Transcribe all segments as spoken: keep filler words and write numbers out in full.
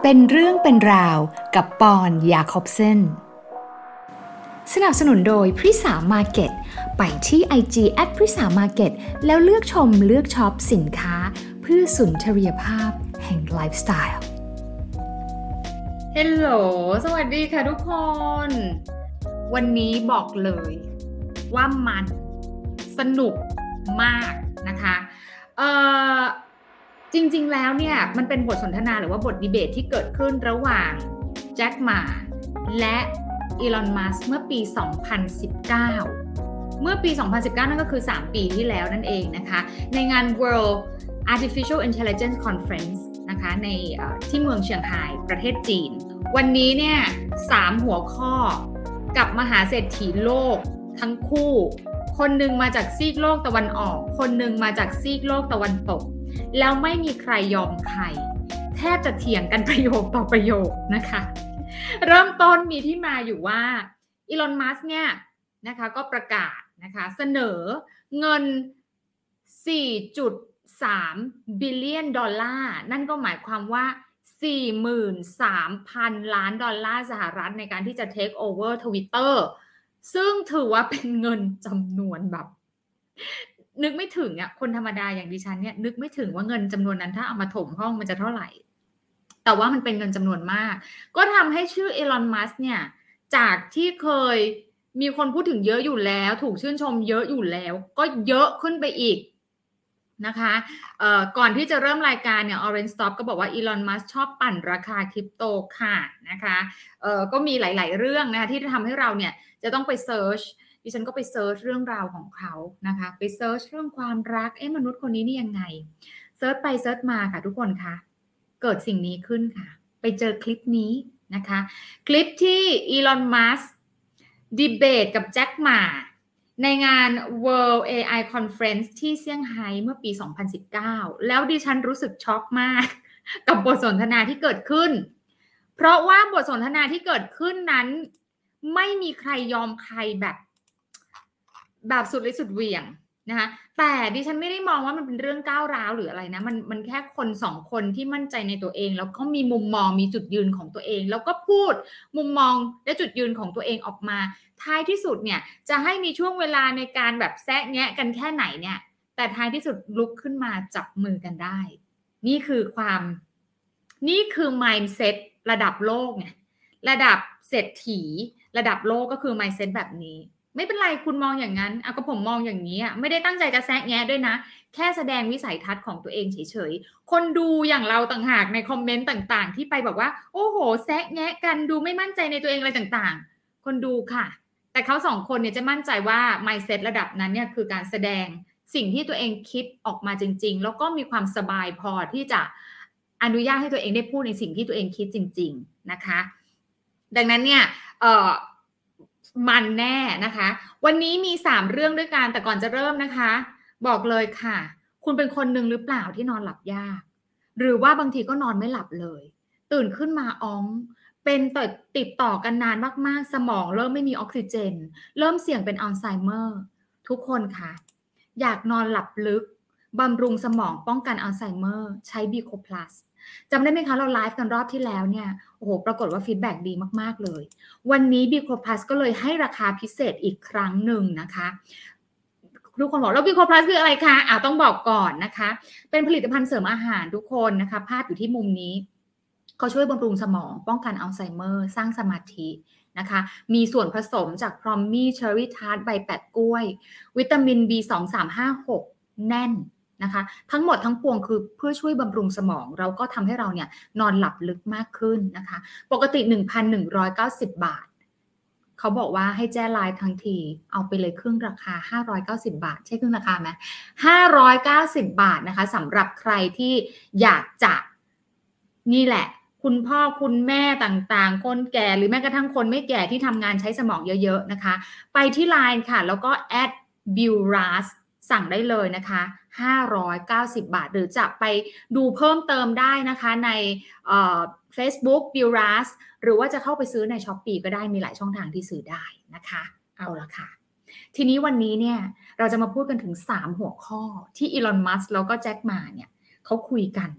เป็นเรื่องเป็นราวกับปอนยาคอบเซนสนับสนุนโดยพริสามาร์เก็ตไปที่ ไอ จี แอท พริสามาร์เก็ตแล้วเลือกชมเลือกช็อปสินค้าเพื่อสุนทรียภาพแห่งไลฟ์สไตล์เฮลโหลสวัสดีค่ะทุกคนวันนี้บอกเลยว่ามันสนุกมากนะคะเอ่อจริงๆแล้วเนี่ยมันเป็นบทสนทนาหรือว่าบทดีเบตที่เกิดขึ้นระหว่างแจ็คหม่าและอีลอน มัสก์เมื่อปี สองพันสิบเก้า เมื่อปี สองพันสิบเก้า นั่นก็คือ สาม ปีที่แล้วนั่นเองนะคะในงาน World Artificial Intelligence Conference นะคะในที่เมืองเซี่ยงไฮ้ประเทศจีนวันนี้เนี่ยสามหัวข้อกับมหาเศรษฐีโลกทั้งคู่คนหนึ่งมาจากซีกโลกตะวันออกคนหนึ่งมาจากซีกโลกตะวันตกแล้วไม่มีใครยอมใครแทบจะเถียงกันประโยคต่อประโยคนะคะเริ่มต้นมีที่มาอยู่ว่าอีลอน มัสก์เนี่ยนะคะก็ประกาศนะคะเสนอเงิน สี่จุดสาม บิลเลียนดอลลาร์นั่นก็หมายความว่า สี่หมื่นสามพัน ล้านดอลลาร์สหรัฐในการที่จะ take over Twitter ซึ่งถือว่าเป็นเงินจำนวนแบบนึกไม่ถึงอ่ะคนธรรมดาอย่างดิฉันเนี่ยนึกไม่ถึงว่าเงินจำนวนนั้นถ้าเอามาถมห้องมันจะเท่าไหร่แต่ว่ามันเป็นเงินจำนวนมากก็ทำให้ชื่ออีลอน มัสก์เนี่ยจากที่เคยมีคนพูดถึงเยอะอยู่แล้วถูกชื่นชมเยอะอยู่แล้วก็เยอะขึ้นไปอีกนะคะเอ่อก่อนที่จะเริ่มรายการเนี่ย Orange Stop ก็บอกว่าอีลอน มัสก์ชอบปั่นราคาคริปโตค่ะนะคะเอ่อก็มีหลายๆเรื่องนะคะที่ทำให้เราเนี่ยจะต้องไปเซิร์ชดิฉันก็ไปเซิร์ชเรื่องราวของเขานะคะไปเซิร์ชเรื่องความรักเอ๊ะมนุษย์คนนี้นี่ยังไงเซิร์ชไปเซิร์ชมาค่ะทุกคนคะเกิดสิ่งนี้ขึ้นค่ะไปเจอคลิปนี้นะคะคลิปที่อีลอน มัสก์ดีเบตกับแจ็คหม่าในงาน World เอ ไอ Conference ที่เซี่ยงไฮ้เมื่อปี สองพันสิบเก้า แล้วดิฉันรู้สึกช็อกมากกับบทสนทนาที่เกิดขึ้นเพราะว่าบทสนทนาที่เกิดขึ้นนั้นไม่มีใครยอมใครแบบแบบสุดฤทธิ์สุดเหวี่ยงนะคะแต่ดิฉันไม่ได้มองว่ามันเป็นเรื่องก้าวร้าวหรืออะไรนะมันมันแค่คนสองคนที่มั่นใจในตัวเองแล้วก็มีมุมมองมีจุดยืนของตัวเองแล้วก็พูดมุมมองและจุดยืนของตัวเองออกมาท้ายที่สุดเนี่ยจะให้มีช่วงเวลาในการแบบแซะแงะกันแค่ไหนเนี่ยแต่ท้ายที่สุดลุกขึ้นมาจับมือกันได้นี่คือความนี่คือ mindset ระดับโลกไงระดับเศรษฐีระดับโลกก็คือ mindset แบบนี้ไม่เป็นไรคุณมองอย่างนั้นเอาก็ผมมองอย่างนี้อ่ะไม่ได้ตั้งใจจะแซะแงะด้วยนะแค่แสดงวิสัยทัศน์ของตัวเองเฉยๆคนดูอย่างเราต่างหากในคอมเมนต์ต่างๆที่ไปบอกว่าโอ้โหแซะแงะกันดูไม่มั่นใจในตัวเองอะไรต่างๆคนดูค่ะแต่เขาสองคนเนี่ยจะมั่นใจว่า mindset ระดับนั้นเนี่ยคือการแสดงสิ่งที่ตัวเองคิดออกมาจริงๆแล้วก็มีความสบายพอที่จะอนุญาตให้ตัวเองได้พูดในสิ่งที่ตัวเองคิดจริงๆนะคะดังนั้นเนี่ยเอ่อมันแน่นะคะวันนี้มีสามเรื่องด้วยกันแต่ก่อนจะเริ่มนะคะบอกเลยค่ะคุณเป็นคนหนึ่งหรือเปล่าที่นอนหลับยากหรือว่าบางทีก็นอนไม่หลับเลยตื่นขึ้นมาอ้องเป็นติดติดต่อกันนานมากๆสมองเริ่มไม่มีออกซิเจนเริ่มเสี่ยงเป็นอัลไซเมอร์ทุกคนค่ะอยากนอนหลับลึกบำรุงสมองป้องกันอัลไซเมอร์ใช้บีโคพลัสจำได้ไหมคะเราไลฟ์กันรอบที่แล้วเนี่ยโอ้โหปรากฏว่าฟีดแบ็กดีมากๆเลยวันนี้ บี โค พลัส ก็เลยให้ราคาพิเศษอีกครั้งหนึ่งนะคะทุกคนบอกแล้ว บี โค พลัส คืออะไรคะอ่ะต้องบอกก่อนนะคะเป็นผลิตภัณฑ์เสริมอาหารทุกคนนะคะภาพอยู่ที่มุมนี้เขาช่วยบำรุงสมองป้องกันอัลไซเมอร์สร้างสมาธินะคะมีส่วนผสมจากพรอมมี่เชอร์รี่ทาร์ตใบแปะกล้วยวิตามิน บี สอง สาม ห้า หก แน่นนะคะทั้งหมดทั้งปวงคือเพื่อช่วยบำรุงสมองเราก็ทำให้เราเนี่ยนอนหลับลึกมากขึ้นนะคะปกติ หนึ่งพันหนึ่งร้อยเก้าสิบ บาทเขาบอกว่าให้แจ้ไลน์ทั้งทีเอาไปเลยครึ่งราคาห้าร้อยเก้าสิบบาทใช่ครึ่งราคาไหมห้าร้อยเก้าสิบบาทนะคะสำหรับใครที่อยากจะนี่แหละคุณพ่อคุณแม่ต่างๆคนแก่หรือแม้กระทั่งคนไม่แก่ที่ทำงานใช้สมองเยอะๆนะคะไปที่ไลน์ค่ะแล้วก็ แอท บิวรัสสั่งได้เลยนะคะห้าร้อยเก้าสิบบาทหรือจะไปดูเพิ่มเติมได้นะคะในเอ่อ Facebook บิวรัสหรือว่าจะเข้าไปซื้อใน Shopee ก็ได้มีหลายช่องทางที่ซื้อได้นะคะเอาละค่ะทีนี้วันนี้เนี่ยเราจะมาพูดกันถึงสามหัวข้อที่อีลอน มัสก์แล้วก็แจ็คหม่าเนี่ยเขาคุยกัน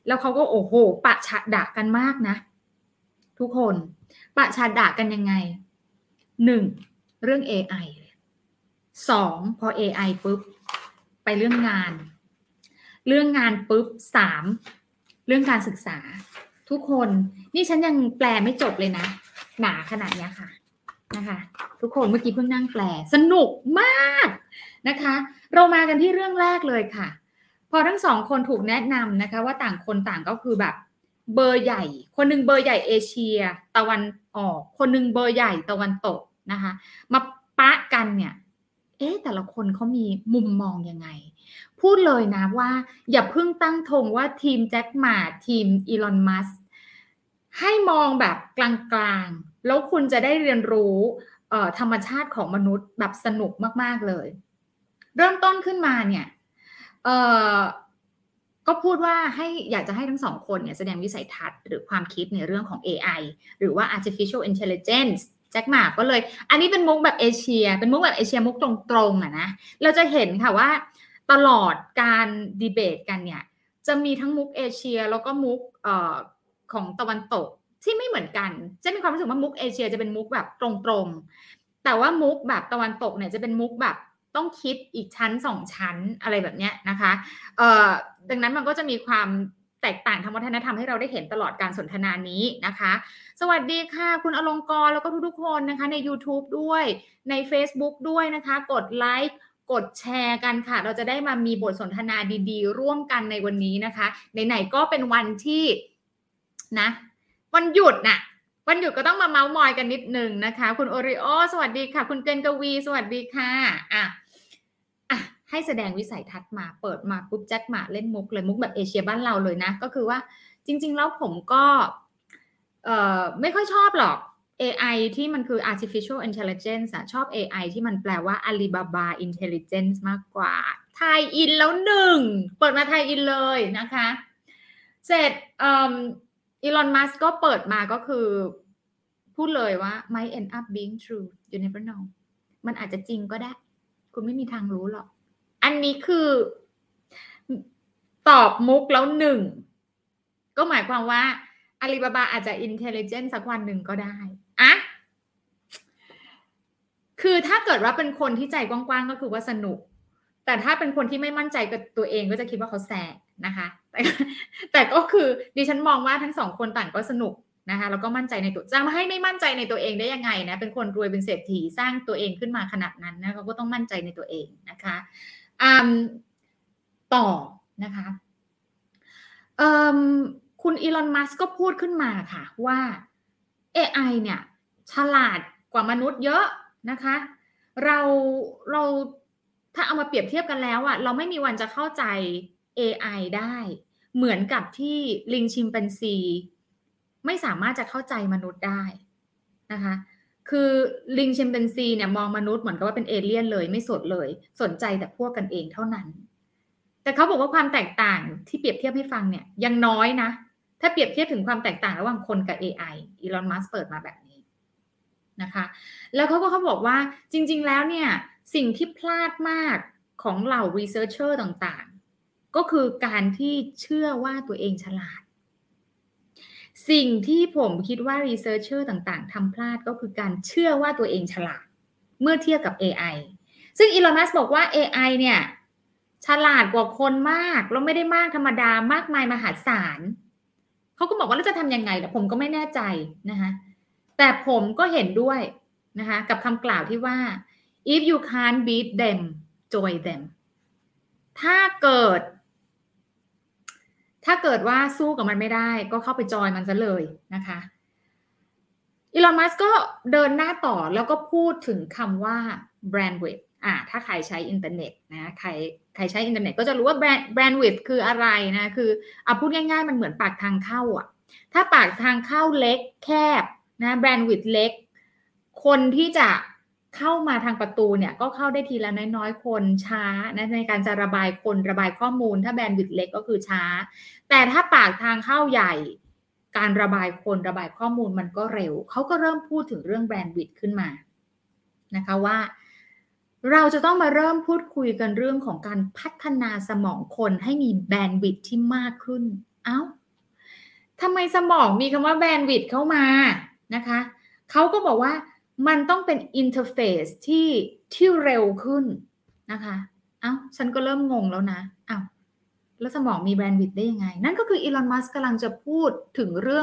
แล้วเขาก็โอ้โหปะฉะดะกันมากนะทุกคนปะฉะดะกันยังไงหนึ่งเรื่อง เอ ไอ สองพอ เอ ไอ ปุ๊บไปเรื่องงานเรื่องงานปุ๊บสามเรื่องการศึกษาทุกคนนี่ฉันยังแปลไม่จบเลยนะหนาขนาดนี้ค่ะนะคะทุกคนเมื่อกี้เพิ่งนั่งแปลสนุกมากนะคะเรามากันที่เรื่องแรกเลยค่ะพอทั้งสองคนถูกแนะนำนะคะว่าต่างคนต่างก็คือแบบเบอร์ใหญ่คนนึงเบอร์ใหญ่เอเชียตะวันออกคนนึงเบอร์ใหญ่ตะวันตกนะคะมาปะกันเนี่ยเอ๊ะแต่ละคนเขามีมุมมองยังไงพูดเลยนะว่าอย่าเพิ่งตั้งธงว่าทีมแจ็คหม่าทีมอีลอนมัสก์ให้มองแบบกลางๆแล้วคุณจะได้เรียนรู้เอ่อธรรมชาติของมนุษย์แบบสนุกมากๆเลยเริ่มต้นขึ้นมาเนี่ยเอ่อก็พูดว่าให้อยากจะให้ทั้งสองคนเนี่ยแสดงวิสัยทัศน์หรือความคิดในเรื่องของ เอ ไอ หรือว่า artificial intelligence แจ็คหม่าก็เลยอันนี้เป็นมุกแบบเอเชียเป็นมุกแบบเอเชียมุกตรงๆอ่ะนะเราจะเห็นค่ะว่าตลอดการดีเบตกันเนี่ยจะมีทั้งมุกเอเชียแล้วก็มุกเอ่อของตะวันตกที่ไม่เหมือนกันจะมีความรู้สึกว่ามุกเอเชียจะเป็นมุกแบบตรงๆแต่ว่ามุกแบบตะวันตกเนี่ยจะเป็นมุกแบบต้องคิดอีกชั้นสองชั้นอะไรแบบเนี้ยนะคะเอ่อดังนั้นมันก็จะมีความแตกต่างทางวัฒนธรรมให้เราได้เห็นตลอดการสนทนานี้นะคะสวัสดีค่ะคุณอลงกรณ์แล้วก็ทุกๆคนนะคะใน YouTube ด้วยใน Facebook ด้วยนะคะกดไลค์กดแชร์กันค่ะเราจะได้มามีบทสนทนาดีๆร่วมกันในวันนี้นะคะไหนๆก็เป็นวันที่นะวันหยุดน่ะวันหยุดก็ต้องมาเม้ามอยกันนิดนึงนะคะคุณโอริโอสวัสดีค่ะคุณเกณฑ์กวีสวัสดีค่ะอ่ะอ่ะให้แสดงวิสัยทัศน์มาเปิดมาปุ๊บแจ็คหม่าเล่นมุกเลยมุกแบบเอเชียบ้านเราเลยนะก็คือว่าจริงๆแล้วผมก็เอ่อไม่ค่อยชอบหรอก เอ ไอ ที่มันคือ artificial intelligence อะชอบ เอ ไอ ที่มันแปลว่า Alibaba intelligence มากกว่าไทยอินแล้วหนึ่งเปิดมาไทยอินเลยนะคะเสร็จอีลอนมัสก์ก็เปิดมาก็คือพูดเลยว่า might end up being true you never know มันอาจจะจริงก็ได้คุณไม่มีทางรู้หรอกอันนี้คือตอบมุกแล้วหนึ่งก็หมายความว่าอาลีบาบาอาจจะ intelligent สักวันหนึ่งก็ได้อะคือถ้าเกิดว่าเป็นคนที่ใจกว้างๆก็คือว่าสนุกแต่ถ้าเป็นคนที่ไม่มั่นใจกับตัวเองก็จะคิดว่าเขาแสบนะคะแต่แต่ก็คือดิฉันมองว่าทั้งสองคนต่างก็สนุกนะคะแล้วก็มั่นใจในตัวจะมาให้ไม่มั่นใจในตัวเองได้ยังไงนะเป็นคนรวยเป็นเศรษฐีสร้างตัวเองขึ้นมาขนาดนั้นนะเขาก็ต้องมั่นใจในตัวเองนะคะอ่าต่อนะคะเอ่อคุณอีลอนมัสก์ก็พูดขึ้นมาค่ะว่า เอ ไอ เนี่ยฉลาดกว่ามนุษย์เยอะนะคะเราเราถ้าเอามาเปรียบเทียบกันแล้วอะเราไม่มีวันจะเข้าใจ เอ ไอ ได้เหมือนกับที่ลิงชิมแปนซีไม่สามารถจะเข้าใจมนุษย์ได้นะคะคือลิงชิมแปนซีเนี่ยมองมนุษย์เหมือนกับว่าเป็นเอเลี่ยนเลยไม่สนเลยสนใจแต่พวกกันเองเท่านั้นแต่เขาบอกว่าความแตกต่างที่เปรียบเทียบให้ฟังเนี่ยยังน้อยนะถ้าเปรียบเทียบถึงความแตกต่างระหว่างคนกับ เอ ไอ อีลอนมัสก์เปิดมาแบบนี้นะคะแล้วเขาก็เขาบอกว่าจริงๆแล้วเนี่ยสิ่งที่พลาดมากของเหล่า researcher ต่างๆก็คือการที่เชื่อว่าตัวเองฉลาดสิ่งที่ผมคิดว่า researcher ต่างๆทำพลาดก็คือการเชื่อว่าตัวเองฉลาดเมื่อเทียบกับ เอ ไอ ซึ่งอีลอนมัสก์บอกว่า เอ ไอ เนี่ยฉลาดกว่าคนมากแล้วไม่ได้มากธรรมดามากมายมหาศาลเขาก็บอกว่าเราจะทำยังไงแต่ผมก็ไม่แน่ใจนะคะแต่ผมก็เห็นด้วยนะคะกับคำกล่าวที่ว่า if you can't beat them join them ถ้าเกิดถ้าเกิดว่าสู้กับมันไม่ได้ก็เข้าไปจอยมันซะเลยนะคะอีลอนมัสก์ก็เดินหน้าต่อแล้วก็พูดถึงคำว่า bandwidth อ่าถ้าใครใช้อินเทอร์เน็ตนะใครใครใช้อินเทอร์เน็ตก็จะรู้ว่า bandwidth คืออะไรนะคือเอาพูดง่ายๆมันเหมือนปากทางเข้าอ่ะถ้าปากทางเข้าเล็กแคบนะ bandwidth เล็กคนที่จะเข้ามาทางประตูเนี่ยก็เข้าได้ทีละน้อยๆคนช้านะในการจะระบายคนระบายข้อมูลถ้าแบนด์วิดต์เล็กก็คือช้าแต่ถ้าปากทางเข้าใหญ่การระบายคนระบายข้อมูลมันก็เร็วเขาก็เริ่มพูดถึงเรื่องแบนด์วิดต์ขึ้นมานะคะว่าเราจะต้องมาเริ่มพูดคุยกันเรื่องของการพัฒนาสมองคนให้มีแบนด์วิดต์ที่มากขึ้นเอ้าทำไมสมองมีคำว่าแบนด์วิดต์เข้ามานะคะเขาก็บอกว่ามันต้องเป็นอินเทอร์เฟซที่ที่เร็วขึ้นนะคะเอ้าฉันก็เริ่มงงแล้วนะอ้าวแล้วสมองมีแบนด์วิดต์ได้ยังไงนั่นก็คืออีลอนมัสก์กำลังจะพูดถึงเรื่อง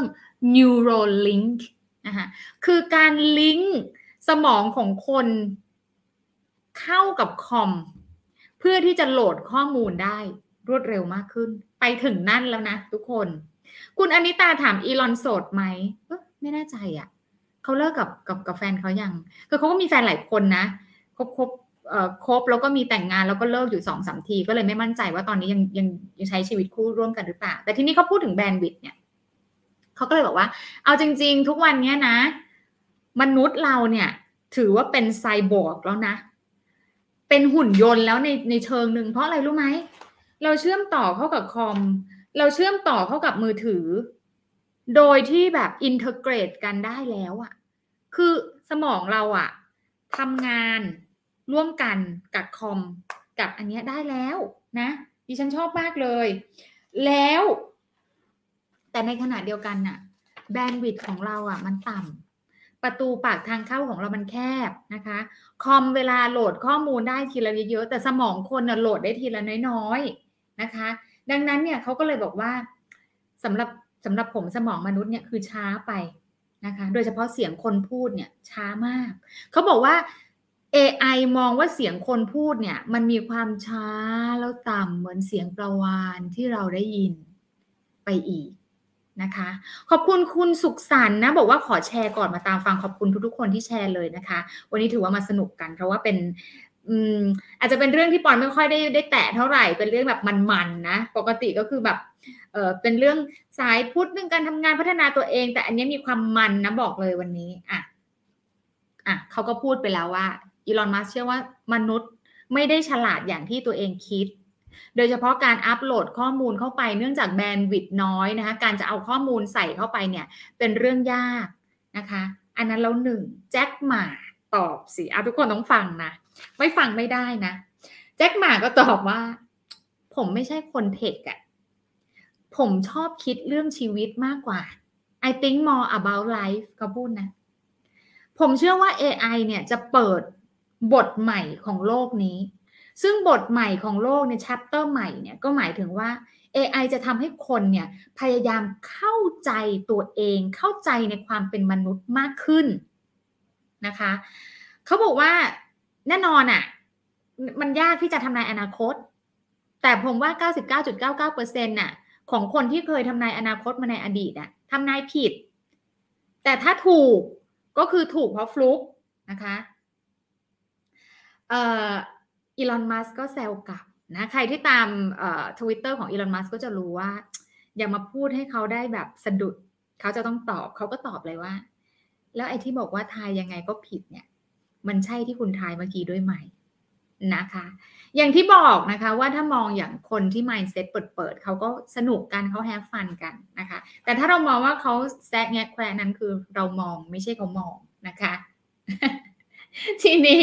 Neuralink นะคะคือการลิงก์สมองของคนเข้ากับคอมเพื่อที่จะโหลดข้อมูลได้รวดเร็วมากขึ้นไปถึงนั่นแล้วนะทุกคนคุณอนิตาถามอีลอนโสดไหมเอ๊ะไม่แน่ใจอ่ะเขาเลิกกับกับกับแฟนเขายังคือเขาก็มีแฟนหลายคนนะคบคบเอ่อคบแล้วก็มีแต่งงานแล้วก็เลิกอยู่ สองสาม ทีก็เลยไม่มั่นใจว่าตอนนี้ยังยังยังใช้ชีวิตคู่ร่วมกันหรือเปล่าแต่ทีนี้เขาพูดถึงแบนด์วิดต์เนี่ยเขาก็เลยบอกว่าเอาจริงๆทุกวันนี้นะมนุษย์เราเนี่ยถือว่าเป็นไซบอร์กแล้วนะเป็นหุ่นยนต์แล้วในในเชิงหนึ่งเพราะอะไรรู้ไหมเราเชื่อมต่อเข้ากับคอมเราเชื่อมต่อเข้ากับมือถือโดยที่แบบอินเทอร์เกรตกันได้แล้วอะคือสมองเราอะทำงานร่วมกันกับคอมกับอันนี้ได้แล้วนะดิฉันชอบมากเลยแล้วแต่ในขณะเดียวกันน่ะแบนด์วิดต์ของเราอะมันต่ำประตูปากทางเข้าของเรามันแคบนะคะคอมเวลาโหลดข้อมูลได้ทีละเยอะๆแต่สมองคนน่ะโหลดได้ทีละน้อยๆนะคะดังนั้นเนี่ยเขาก็เลยบอกว่าสำหรับสำหรับผมสมองมนุษย์เนี่ยคือช้าไปนะคะโดยเฉพาะเสียงคนพูดเนี่ยช้ามากเขาบอกว่า เอ ไอ มองว่าเสียงคนพูดเนี่ยมันมีความช้าแล้วต่ำเหมือนเสียงปลาวาฬที่เราได้ยินไปอีกนะคะขอบคุณคุณสุขสันต์นะบอกว่าขอแชร์ก่อนมาตามฟังขอบคุณทุกๆคนที่แชร์เลยนะคะวันนี้ถือว่ามาสนุกกันเพราะว่าเป็นอืมอาจจะเป็นเรื่องที่ปอนไม่ค่อยได้ได้แตะเท่าไหร่เป็นเรื่องแบบมันๆนะปกติก็คือแบบเออเป็นเรื่องสายพุทธเรื่องการทำงานพัฒนาตัวเองแต่อันนี้มีความมันนะบอกเลยวันนี้อ่ะอ่ะเขาก็พูดไปแล้วว่าอีลอนมัสก์เชื่อว่ามนุษย์ไม่ได้ฉลาดอย่างที่ตัวเองคิดโดยเฉพาะการอัปโหลดข้อมูลเข้าไปเนื่องจากแบนด์วิดต์น้อยนะคะการจะเอาข้อมูลใส่เข้าไปเนี่ยเป็นเรื่องยากนะคะอันนั้นแล้วหนึ่งแจ็คหม่าตอบสิเอาทุกคนต้องฟังนะไม่ฟังไม่ได้นะแจ็คหม่าก็ตอบว่าผมไม่ใช่คนเทคอะผมชอบคิดเรื่องชีวิตมากกว่า I think more about life เขาพูดนะผมเชื่อว่า เอ ไอ เนี่ยจะเปิดบทใหม่ของโลกนี้ซึ่งบทใหม่ของโลกใน chapter ใหม่เนี่ยก็หมายถึงว่า เอ ไอ จะทำให้คนเนี่ยพยายามเข้าใจตัวเองเข้าใจในความเป็นมนุษย์มากขึ้นนะคะเขาบอกว่าแน่นอนอ่ะมันยากที่จะทำนายอนาคตแต่ผมว่า เก้าสิบเก้าจุดเก้าเก้าเปอร์เซ็นต์ น่ะของคนที่เคยทำนายอนาคตมาในอดีตอ่ะทำนายผิดแต่ถ้าถูกก็คือถูกเพราะฟลุกนะคะเอ่ออีลอนมัสก์ก็แซวกลับนะใครที่ตามเอ่อ Twitter ของอีลอนมัสก์ก็จะรู้ว่าอย่ามาพูดให้เขาได้แบบสะดุดเขาจะต้องตอบเขาก็ตอบเลยว่าแล้วไอ้ที่บอกว่าทายยังไงก็ผิดเนี่ยมันใช่ที่คุณทายเมื่อกี้ด้วยไหมนะคะอย่างที่บอกนะคะว่าถ้ามองอย่างคนที่ mindset เปิดๆเขาก็สนุกกันเขาแฮปฟันกันนะคะแต่ถ้าเรามองว่าเขาแซะแงะแควนั้นคือเรามองไม่ใช่เขามองนะคะ ทีนี้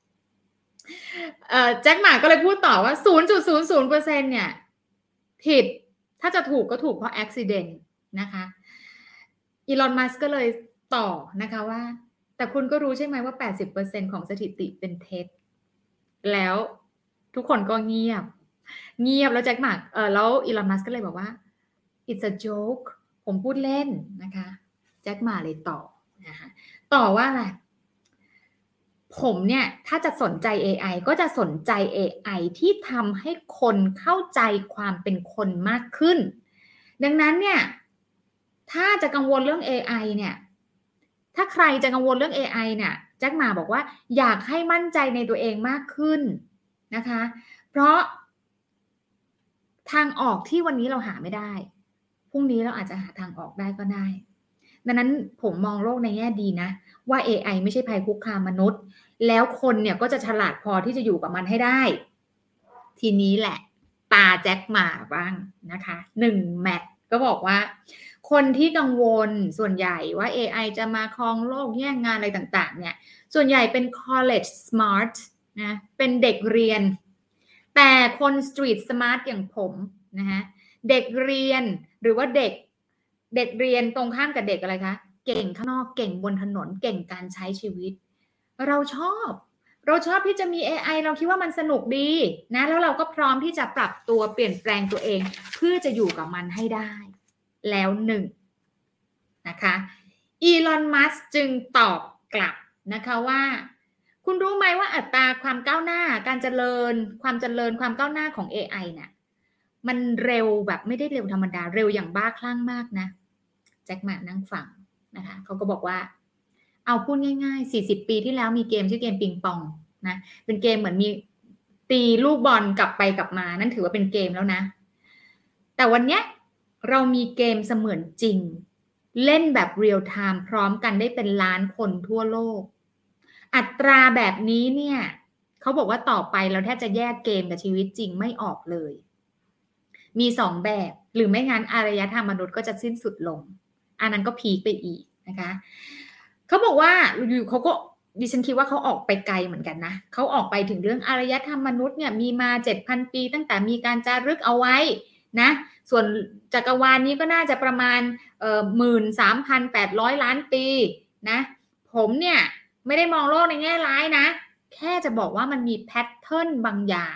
แจ็คหม่าก็เลยพูดต่อว่า ศูนย์จุดศูนย์ศูนย์เปอร์เซ็นต์ เนี่ยผิดถ้าจะถูกก็ถูกเพราะ accident นะคะอีลอนมัสก์ก็เลยต่อนะคะว่าแต่คุณก็รู้ใช่ไหมว่า แปดสิบเปอร์เซ็นต์ ของสถิติเป็นเท็จแล้วทุกคนก็เงียบเงียบแล้วแจ็คหม่าเออแล้วอีลอนมัสก์ก็เลยบอกว่า it's a joke ผมพูดเล่นนะคะแจ็คหม่าเลยต่อนะคะต่อว่าอะไรผมเนี่ยถ้าจะสนใจ เอ ไอ ก็จะสนใจ เอ ไอ ที่ทำให้คนเข้าใจความเป็นคนมากขึ้นดังนั้นเนี่ยถ้าจะกังวลเรื่อง เอ ไอ เนี่ยถ้าใครจะกังวลเรื่อง เอ ไอ เนี่ยแจ็คหม่าบอกว่าอยากให้มั่นใจในตัวเองมากขึ้นนะคะเพราะทางออกที่วันนี้เราหาไม่ได้พรุ่งนี้เราอาจจะหาทางออกได้ก็ได้ดังนั้นผมมองโลกในแง่ดีนะว่า เอ ไอ ไม่ใช่ภัยคุกคามมนุษย์แล้วคนเนี่ยก็จะฉลาดพอที่จะอยู่กับมันให้ได้ทีนี้แหละตาแจ็คหม่าบ้างนะคะหนึ่งแมทก็บอกว่าคนที่กังวลส่วนใหญ่ว่า เอ ไอ จะมาครองโลกแย่งงานอะไรต่างๆเนี่ยส่วนใหญ่เป็น college smart นะเป็นเด็กเรียนแต่คน street smart อย่างผมนะคะเด็กเรียนหรือว่าเด็กเด็กเรียนตรงข้ามกับเด็กอะไรคะเก่งข้างนอกเก่งบนถนนเก่งการใช้ชีวิตเราชอบเราชอบที่จะมี เอ ไอ เราคิดว่ามันสนุกดีนะแล้วเราก็พร้อมที่จะปรับตัวเปลี่ยนแปลงตัวเองเพื่อจะอยู่กับมันให้ได้แล้วหนึ่งนะคะอีลอน มัสก์จึงตอบกลับนะคะว่าคุณรู้ไหมว่าอัตราความก้าวหน้าการเจริญความเจริญความก้าวหน้าของ เอ ไอ เนี่ยมันเร็วแบบไม่ได้เร็วธรรมดาเร็วอย่างบ้าคลั่งมากนะแจ็คหม่านั่งฟังนะคะเขาก็บอกว่าเอาพูดง่ายๆสี่สิบปีที่แล้วมีเกมชื่อเกมปิงปองนะเป็นเกมเหมือนมีตีลูกบอลกลับไปกลับมานั่นถือว่าเป็นเกมแล้วนะแต่วันนี้เรามีเกมเสมือนจริงเล่นแบบเรียลไทม์พร้อมกันได้เป็นล้านคนทั่วโลกอัตราแบบนี้เนี่ยเขาบอกว่าต่อไปเราแทบจะแยกเกมกับชีวิตจริงไม่ออกเลยมีสองแบบหรือไม่งั้นอารยธรรมมนุษย์ก็จะสิ้นสุดลงอันนั้นก็พีคไปอีกนะคะเขาบอกว่าอยู่เขาก็ดิฉันคิดว่าเขาออกไปไกลเหมือนกันนะเขาออกไปถึงเรื่องอารยธรรมมนุษย์เนี่ยมีมา เจ็ดพัน ปีตั้งแต่มีการจารึกเอาไว้นะส่วนจักรวาลนี้ก็น่าจะประมาณเอ่อ หนึ่งหมื่นสามพันแปดร้อย ล้านปีนะผมเนี่ยไม่ได้มองโลกในแง่ร้ายนะแค่จะบอกว่ามันมีแพทเทิร์นบางอย่าง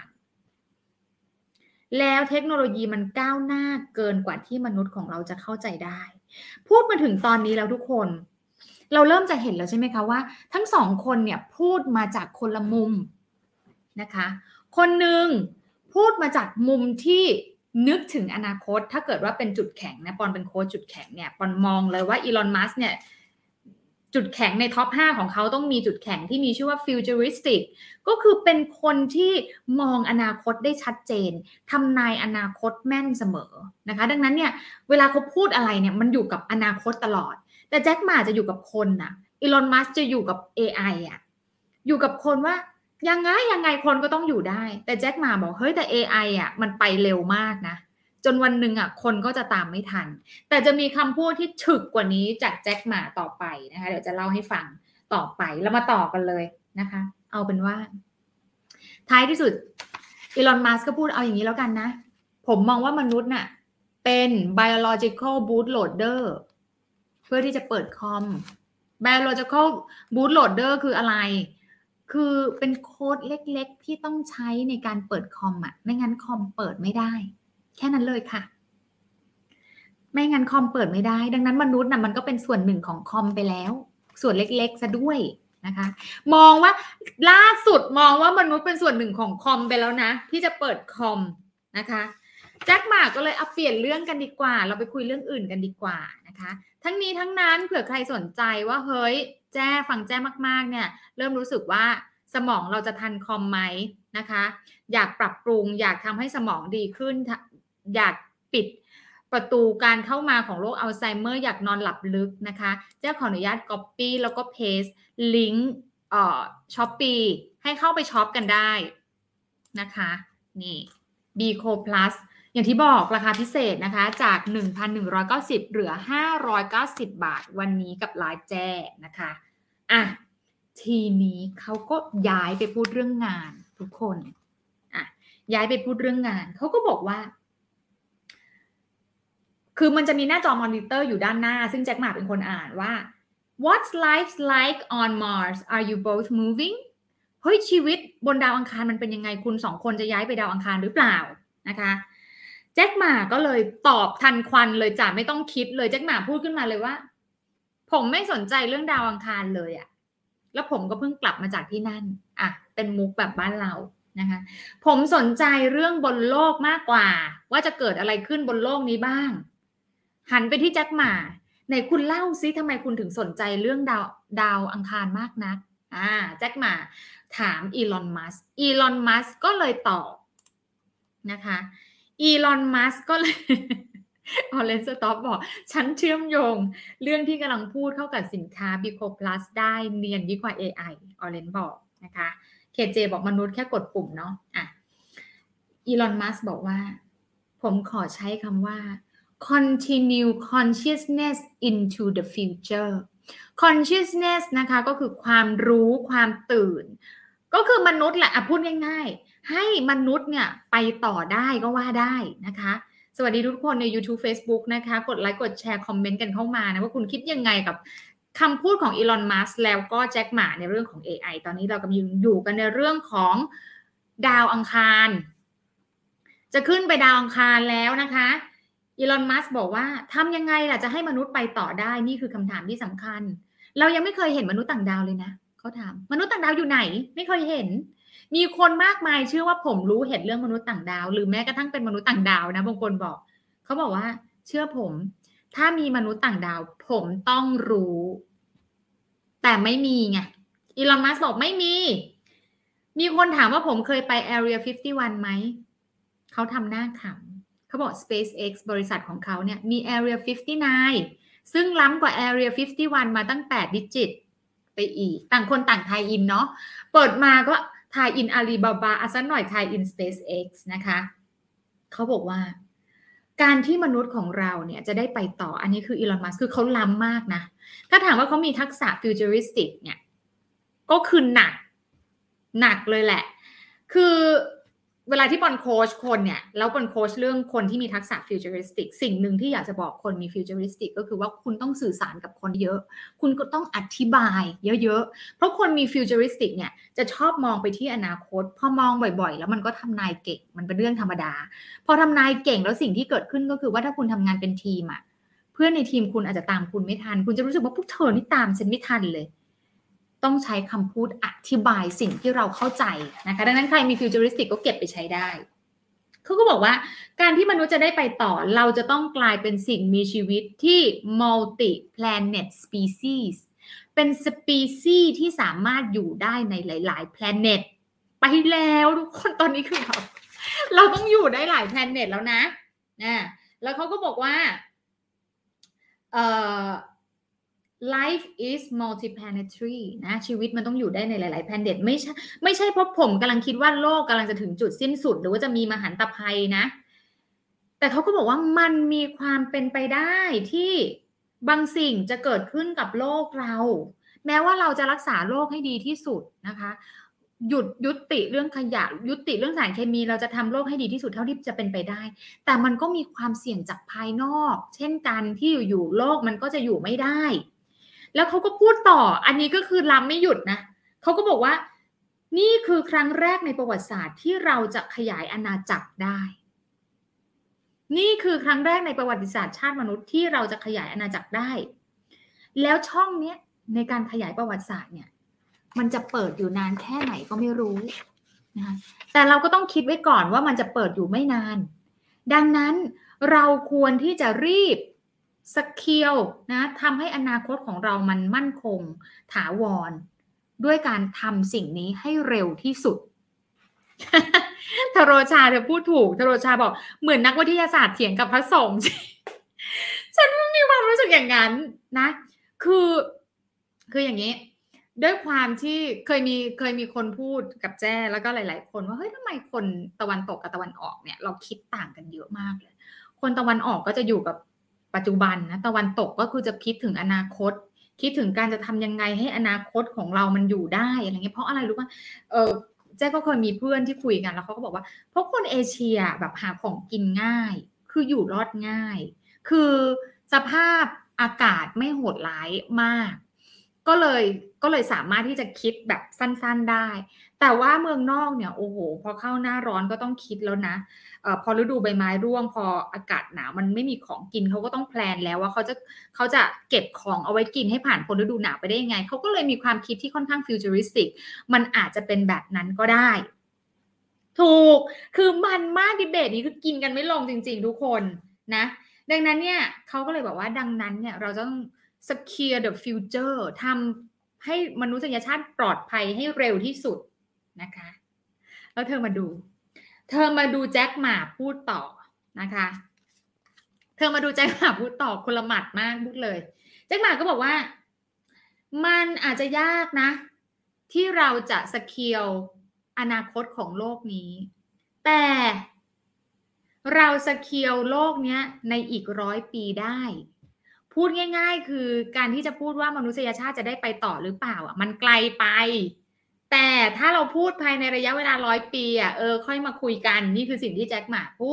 แล้วเทคโนโลยีมันก้าวหน้าเกินกว่าที่มนุษย์ของเราจะเข้าใจได้พูดมาถึงตอนนี้แล้วทุกคนเราเริ่มจะเห็นแล้วใช่ไหมคะว่าทั้งสองคนเนี่ยพูดมาจากคนละมุมนะคะคนหนึ่งพูดมาจากมุมที่นึกถึงอนาคตถ้าเกิดว่าเป็นจุดแข็งนะปอนเป็นโค้ชจุดแข็งเนี่ยปอนมองเลยว่าอีลอน มัสก์เนี่ยจุดแข็งในท็อปห้าของเขาต้องมีจุดแข็งที่มีชื่อว่า futuristic ก็คือเป็นคนที่มองอนาคตได้ชัดเจนทำนายอนาคตแม่นเสมอนะคะดังนั้นเนี่ยเวลาเขาพูดอะไรเนี่ยมันอยู่กับอนาคตตลอดแต่แจ็คหม่าจะอยู่กับคนน่ะอีลอน มัสก์จะอยู่กับ เอ ไอ อ่ะอยู่กับคนว่ายังไงยังไงคนก็ต้องอยู่ได้แต่แจ็คหม่าบอกเฮ้ยแต่ เอ ไอ อ่ะมันไปเร็วมากนะจนวันหนึ่งอ่ะคนก็จะตามไม่ทันแต่จะมีคำพูดที่ฉึกกว่านี้จากแจ็คหม่าต่อไปนะคะเดี๋ยวจะเล่าให้ฟังต่อไปแล้วมาต่อกันเลยนะคะเอาเป็นว่าท้ายที่สุดอีลอน มัสก์ก็พูดเอาอย่างนี้แล้วกันนะผมมองว่ามนุษย์น่ะเป็น biological bootloader เพื่อที่จะเปิดคอม biological bootloader คืออะไรคือเป็นโค้ดเล็กๆที่ต้องใช้ในการเปิดคอมอ่ะไม่งั้นคอมเปิดไม่ได้แค่นั้นเลยค่ะไม่งั้นคอมเปิดไม่ได้ดังนั้นมนุษย์น่ะมันก็เป็นส่วนหนึ่งของคอมไปแล้วส่วนเล็กๆซะด้วยนะคะมองว่าล่าสุดมองว่ามนุษย์เป็นส่วนหนึ่งของคอมไปแล้วนะที่จะเปิดคอมนะคะแจ็คหม่าก็เลยเอาเปลี่ยนเรื่องกันดีกว่าเราไปคุยเรื่องอื่นกันดีกว่านะคะทั้งนี้ทั้งนั้นเผื่อใครสนใจว่าเฮ้ยแจ้ฟังแจ้มากๆเนี่ยเริ่มรู้สึกว่าสมองเราจะทันคอมไหมนะคะอยากปรับปรุงอยากทำให้สมองดีขึ้นอยากปิดประตูการเข้ามาของโรคอัลไซเมอร์อยากนอนหลับลึกนะคะแจ้ขออนุญาต copy แล้วก็ paste ลิงก์เอ่อ Shopee ให้เข้าไปช็อปกันได้นะคะนี่ Bco Plus อย่างที่บอกราคาพิเศษนะคะจาก หนึ่งพันหนึ่งร้อยเก้าสิบ เหลือห้าร้อยเก้าสิบบาทวันนี้กับไลฟ์แจ้นะคะอ่ะทีนี้เขาก็ย้ายไปพูดเรื่องงานทุกคนอ่ะย้ายไปพูดเรื่องงานเขาก็บอกว่าคือมันจะมีหน้าจอมอนิเตอร์อยู่ด้านหน้าซึ่งแจ็คหม่าเป็นคนอ่านว่า What's life like on Mars? Are you both moving? เฮ้ยชีวิตบนดาวอังคารมันเป็นยังไงคุณสองคนจะย้ายไปดาวอังคารหรือเปล่านะคะแจ็คหม่าก็เลยตอบทันควันเลยจ้ะไม่ต้องคิดเลยแจ็คหม่าพูดขึ้นมาเลยว่าผมไม่สนใจเรื่องดาวอังคารเลยอะแล้วผมก็เพิ่งกลับมาจากที่นั่นอ่ะเป็นมุกแบบบ้านเรานะคะผมสนใจเรื่องบนโลกมากกว่าว่าจะเกิดอะไรขึ้นบนโลกนี้บ้างหันไปที่แจ็คหม่าไหนคุณเล่าซิทำไมคุณถึงสนใจเรื่องดาวดาวอังคารมากนักอ่าแจ็คหม่าถามอีลอน มัสก์อีลอน มัสก์ก็เลยตอบนะคะอีลอน มัสก์ก็เลยออเรนจ์ สต็อปบอกฉันเชื่อมโยงเรื่องที่กำลังพูดเข้ากับสินค้า Bco Plus ได้เนียนยิ่งกว่า เอ ไอ ออเรนจ์บอกนะคะ เค เจ บอกมนุษย์แค่กดปุ่มเนาะอ่ะอีลอน มัสก์บอกว่าผมขอใช้คำว่า continue consciousness into the future consciousness นะคะก็คือความรู้ความตื่นก็คือมนุษย์แหละพูดง่ายๆให้มนุษย์เนี่ยไปต่อได้ก็ว่าได้นะคะสวัสดีทุกคนใน YouTube Facebook นะคะกดไลค์กดแชร์คอมเมนต์กันเข้ามานะว่าคุณคิดยังไงกับคำพูดของอีลอนมัสก์แล้วก็แจ็คหม่าในเรื่องของ เอ ไอ ตอนนี้เรากำลังอยู่กันในเรื่องของดาวอังคารจะขึ้นไปดาวอังคารแล้วนะคะอีลอนมัสก์บอกว่าทำยังไงล่ะจะให้มนุษย์ไปต่อได้นี่คือคำถามที่สำคัญเรายังไม่เคยเห็นมนุษย์ต่างดาวเลยนะเขาถามมนุษย์ต่างดาวอยู่ไหนไม่เคยเห็นมีคนมากมายเชื่อว่าผมรู้เห็นเรื่องมนุษย์ต่างดาวหรือแม้กระทั่งเป็นมนุษย์ต่างดาวนะบางคนบอกเขาบอกว่าเชื่อผมถ้ามีมนุษย์ต่างดาวผมต้องรู้แต่ไม่มีไงอีลอนมัสก์บอกไม่มีมีคนถามว่าผมเคยไป Area ห้าสิบเอ็ดไหมเขาทำหน้าขำเขาบอก SpaceX บริษัทของเขาเนี่ยมี Area ห้าสิบเก้าซึ่งล้ำกว่า Area ห้าสิบเอ็ดมาตั้งแปดดิจิตไปอีกต่างคนต่างทายอินเนาะเปิดมาก็ทายอินอาลีบาบาอ่ะสักหน่อยทายอิน SpaceX นะคะเขาบอกว่าการที่มนุษย์ของเราเนี่ยจะได้ไปต่ออันนี้คืออีลอนมัสก์คือเขาล้ำมากนะถ้าถามว่าเขามีทักษะฟิวเจอริสติกเนี่ยก็คือหนักหนักเลยแหละคือเวลาที่บอลโค้ชคนเนี่ยแล้วบอลโค้ชเรื่องคนที่มีทักษะฟิวเจอริสติกสิ่งหนึ่งที่อยากจะบอกคนมีฟิวเจอริสติกก็คือว่าคุณต้องสื่อสารกับคนเยอะคุณก็ต้องอธิบายเยอะๆเพราะคนมีฟิวเจอริสติกเนี่ยจะชอบมองไปที่อนาคตพอมองบ่อยๆแล้วมันก็ทำนายเก่งมันเป็นเรื่องธรรมดาพอทำนายเก่งแล้วสิ่งที่เกิดขึ้นก็คือว่าถ้าคุณทำงานเป็นทีมอะเพื่อนในทีมคุณอาจจะตามคุณไม่ทันคุณจะรู้สึกว่าพวกเธอนี่ตามฉันไม่ทันเลยต้องใช้คำพูดอธิบายสิ่งที่เราเข้าใจนะคะดังนั้นใครมีฟิวเจอริสติกก็เก็บไปใช้ได้เขาก็บอกว่าการที่มนุษย์จะได้ไปต่อเราจะต้องกลายเป็นสิ่งมีชีวิตที่ multi planet species เป็นสปีซีส์ที่สามารถอยู่ได้ในหลายๆ planet ไปแล้วทุกคนตอนนี้คือเราเราต้องอยู่ได้หลาย planet แล้วนะนะแล้วเขาก็บอกว่าเอ่อlife is multiplanetary นะชีวิตมันต้องอยู่ได้ในหลายๆ planet ไม่ใช่ไม่ใช่เพราะผมกำลังคิดว่าโลกกำลังจะถึงจุดสิ้นสุดหรือว่าจะมีมหันตภัยนะแต่เขาก็บอกว่ามันมีความเป็นไปได้ที่บางสิ่งจะเกิดขึ้นกับโลกเราแม้ว่าเราจะรักษาโลกให้ดีที่สุดนะคะหยุดยุติเรื่องขยะยุติเรื่องสารเคมีเราจะทำโลกให้ดีที่สุดเท่าที่จะเป็นไปได้แต่มันก็มีความเสี่ยงจากภายนอกเช่นกันที่อยู่ๆโลกมันก็จะอยู่ไม่ได้แล้วเขาก็พูดต่ออันนี้ก็คือล้ำไม่หยุดนะเขาก็บอกว่านี่คือครั้งแรกในประวัติศาสตร์ที่เราจะขยายอาณาจักรได้นี่คือครั้งแรกในประวัติศาสตร์ชาติมนุษย์ที่เราจะขยายอาณาจักรได้แล้วช่องนี้ในการขยายประวัติศาสตร์เนี่ยมันจะเปิดอยู่นานแค่ไหนก็ไม่รู้นะคะแต่เราก็ต้องคิดไว้ก่อนว่ามันจะเปิดอยู่ไม่นานดังนั้นเราควรที่จะรีบสเคียวนะทำให้อนาคตของเรามันมั่นคงถาวรด้วยการทำสิ่งนี้ให้เร็วที่สุด ทโรชาเธอพูดถูกทโรชาบอกเหมือนนักวิทยาศาสตร์เถียงกับพระสงฆ์ ฉันมีความรู้สึกอย่างนั้นนะคือคืออย่างนี้ด้วยความที่เคยมีเคยมีคนพูดกับแจ้แล้วก็หลายๆคนว่าเฮ้ยทำไมคนตะวันตกกับตะวันออกเนี่ยเราคิดต่างกันเยอะมากเลยคนตะวันออกก็จะอยู่กับปัจจุบันนะตะวันตกก็คือจะคิดถึงอนาคตคิดถึงการจะทำยังไงให้อนาคตของเรามันอยู่ได้อะไรเงี้ยเพราะอะไรรู้ป่ะเออแจ้ก็เคยมีเพื่อนที่คุยกันแล้วเขาก็บอกว่าเพราะคนเอเชียแบบหาของกินง่ายคืออยู่รอดง่ายคือสภาพอากาศไม่โหดร้ายมากก็เลยก็เลยสามารถที่จะคิดแบบสั้นๆได้แต่ว่าเมืองนอกเนี่ยโอ้โหพอเข้าหน้าร้อนก็ต้องคิดแล้วนะเอ่อพอฤดูใบไม้ร่วงพออากาศหนาวมันไม่มีของกินเขาก็ต้องแพลนแล้วว่าเขาจะเขาจะเก็บของเอาไว้กินให้ผ่านพ้นฤดูหนาวไปได้ยังไงเขาก็เลยมีความคิดที่ค่อนข้างฟิวเจอริสติกมันอาจจะเป็นแบบนั้นก็ได้ถูกคือมันมากดิเบตนี้คือกินกันไม่ลงจริงๆทุกคนนะดังนั้นเนี่ยเขาก็เลยบอกว่าดังนั้นเนี่ยเราต้องsecure the future ทำให้มนุษยชาติปลอดภัยให้เร็วที่สุดนะคะแล้วเธอมาดูเธอมาดูแจ็คหม่าพูดต่อนะคะเธอมาดูแจ็คหม่าพูดต่อคนละหมัดมากพูดเลยแจ็คหม่าก็บอกว่ามันอาจจะยากนะที่เราจะ secure อนาคตของโลกนี้แต่เราsecureโลกนี้ในอีกร้อยปีได้พูดง่ายๆคือการที่จะพูดว่ามนุษยชาติจะได้ไปต่อหรือเปล่าอ่ะมันไกลไปแต่ถ้าเราพูดภายในระยะเวลาร้อยปีอ่ะเออค่อยมาคุยกันนี่คือสิ่งที่แจ็คหม่าพูด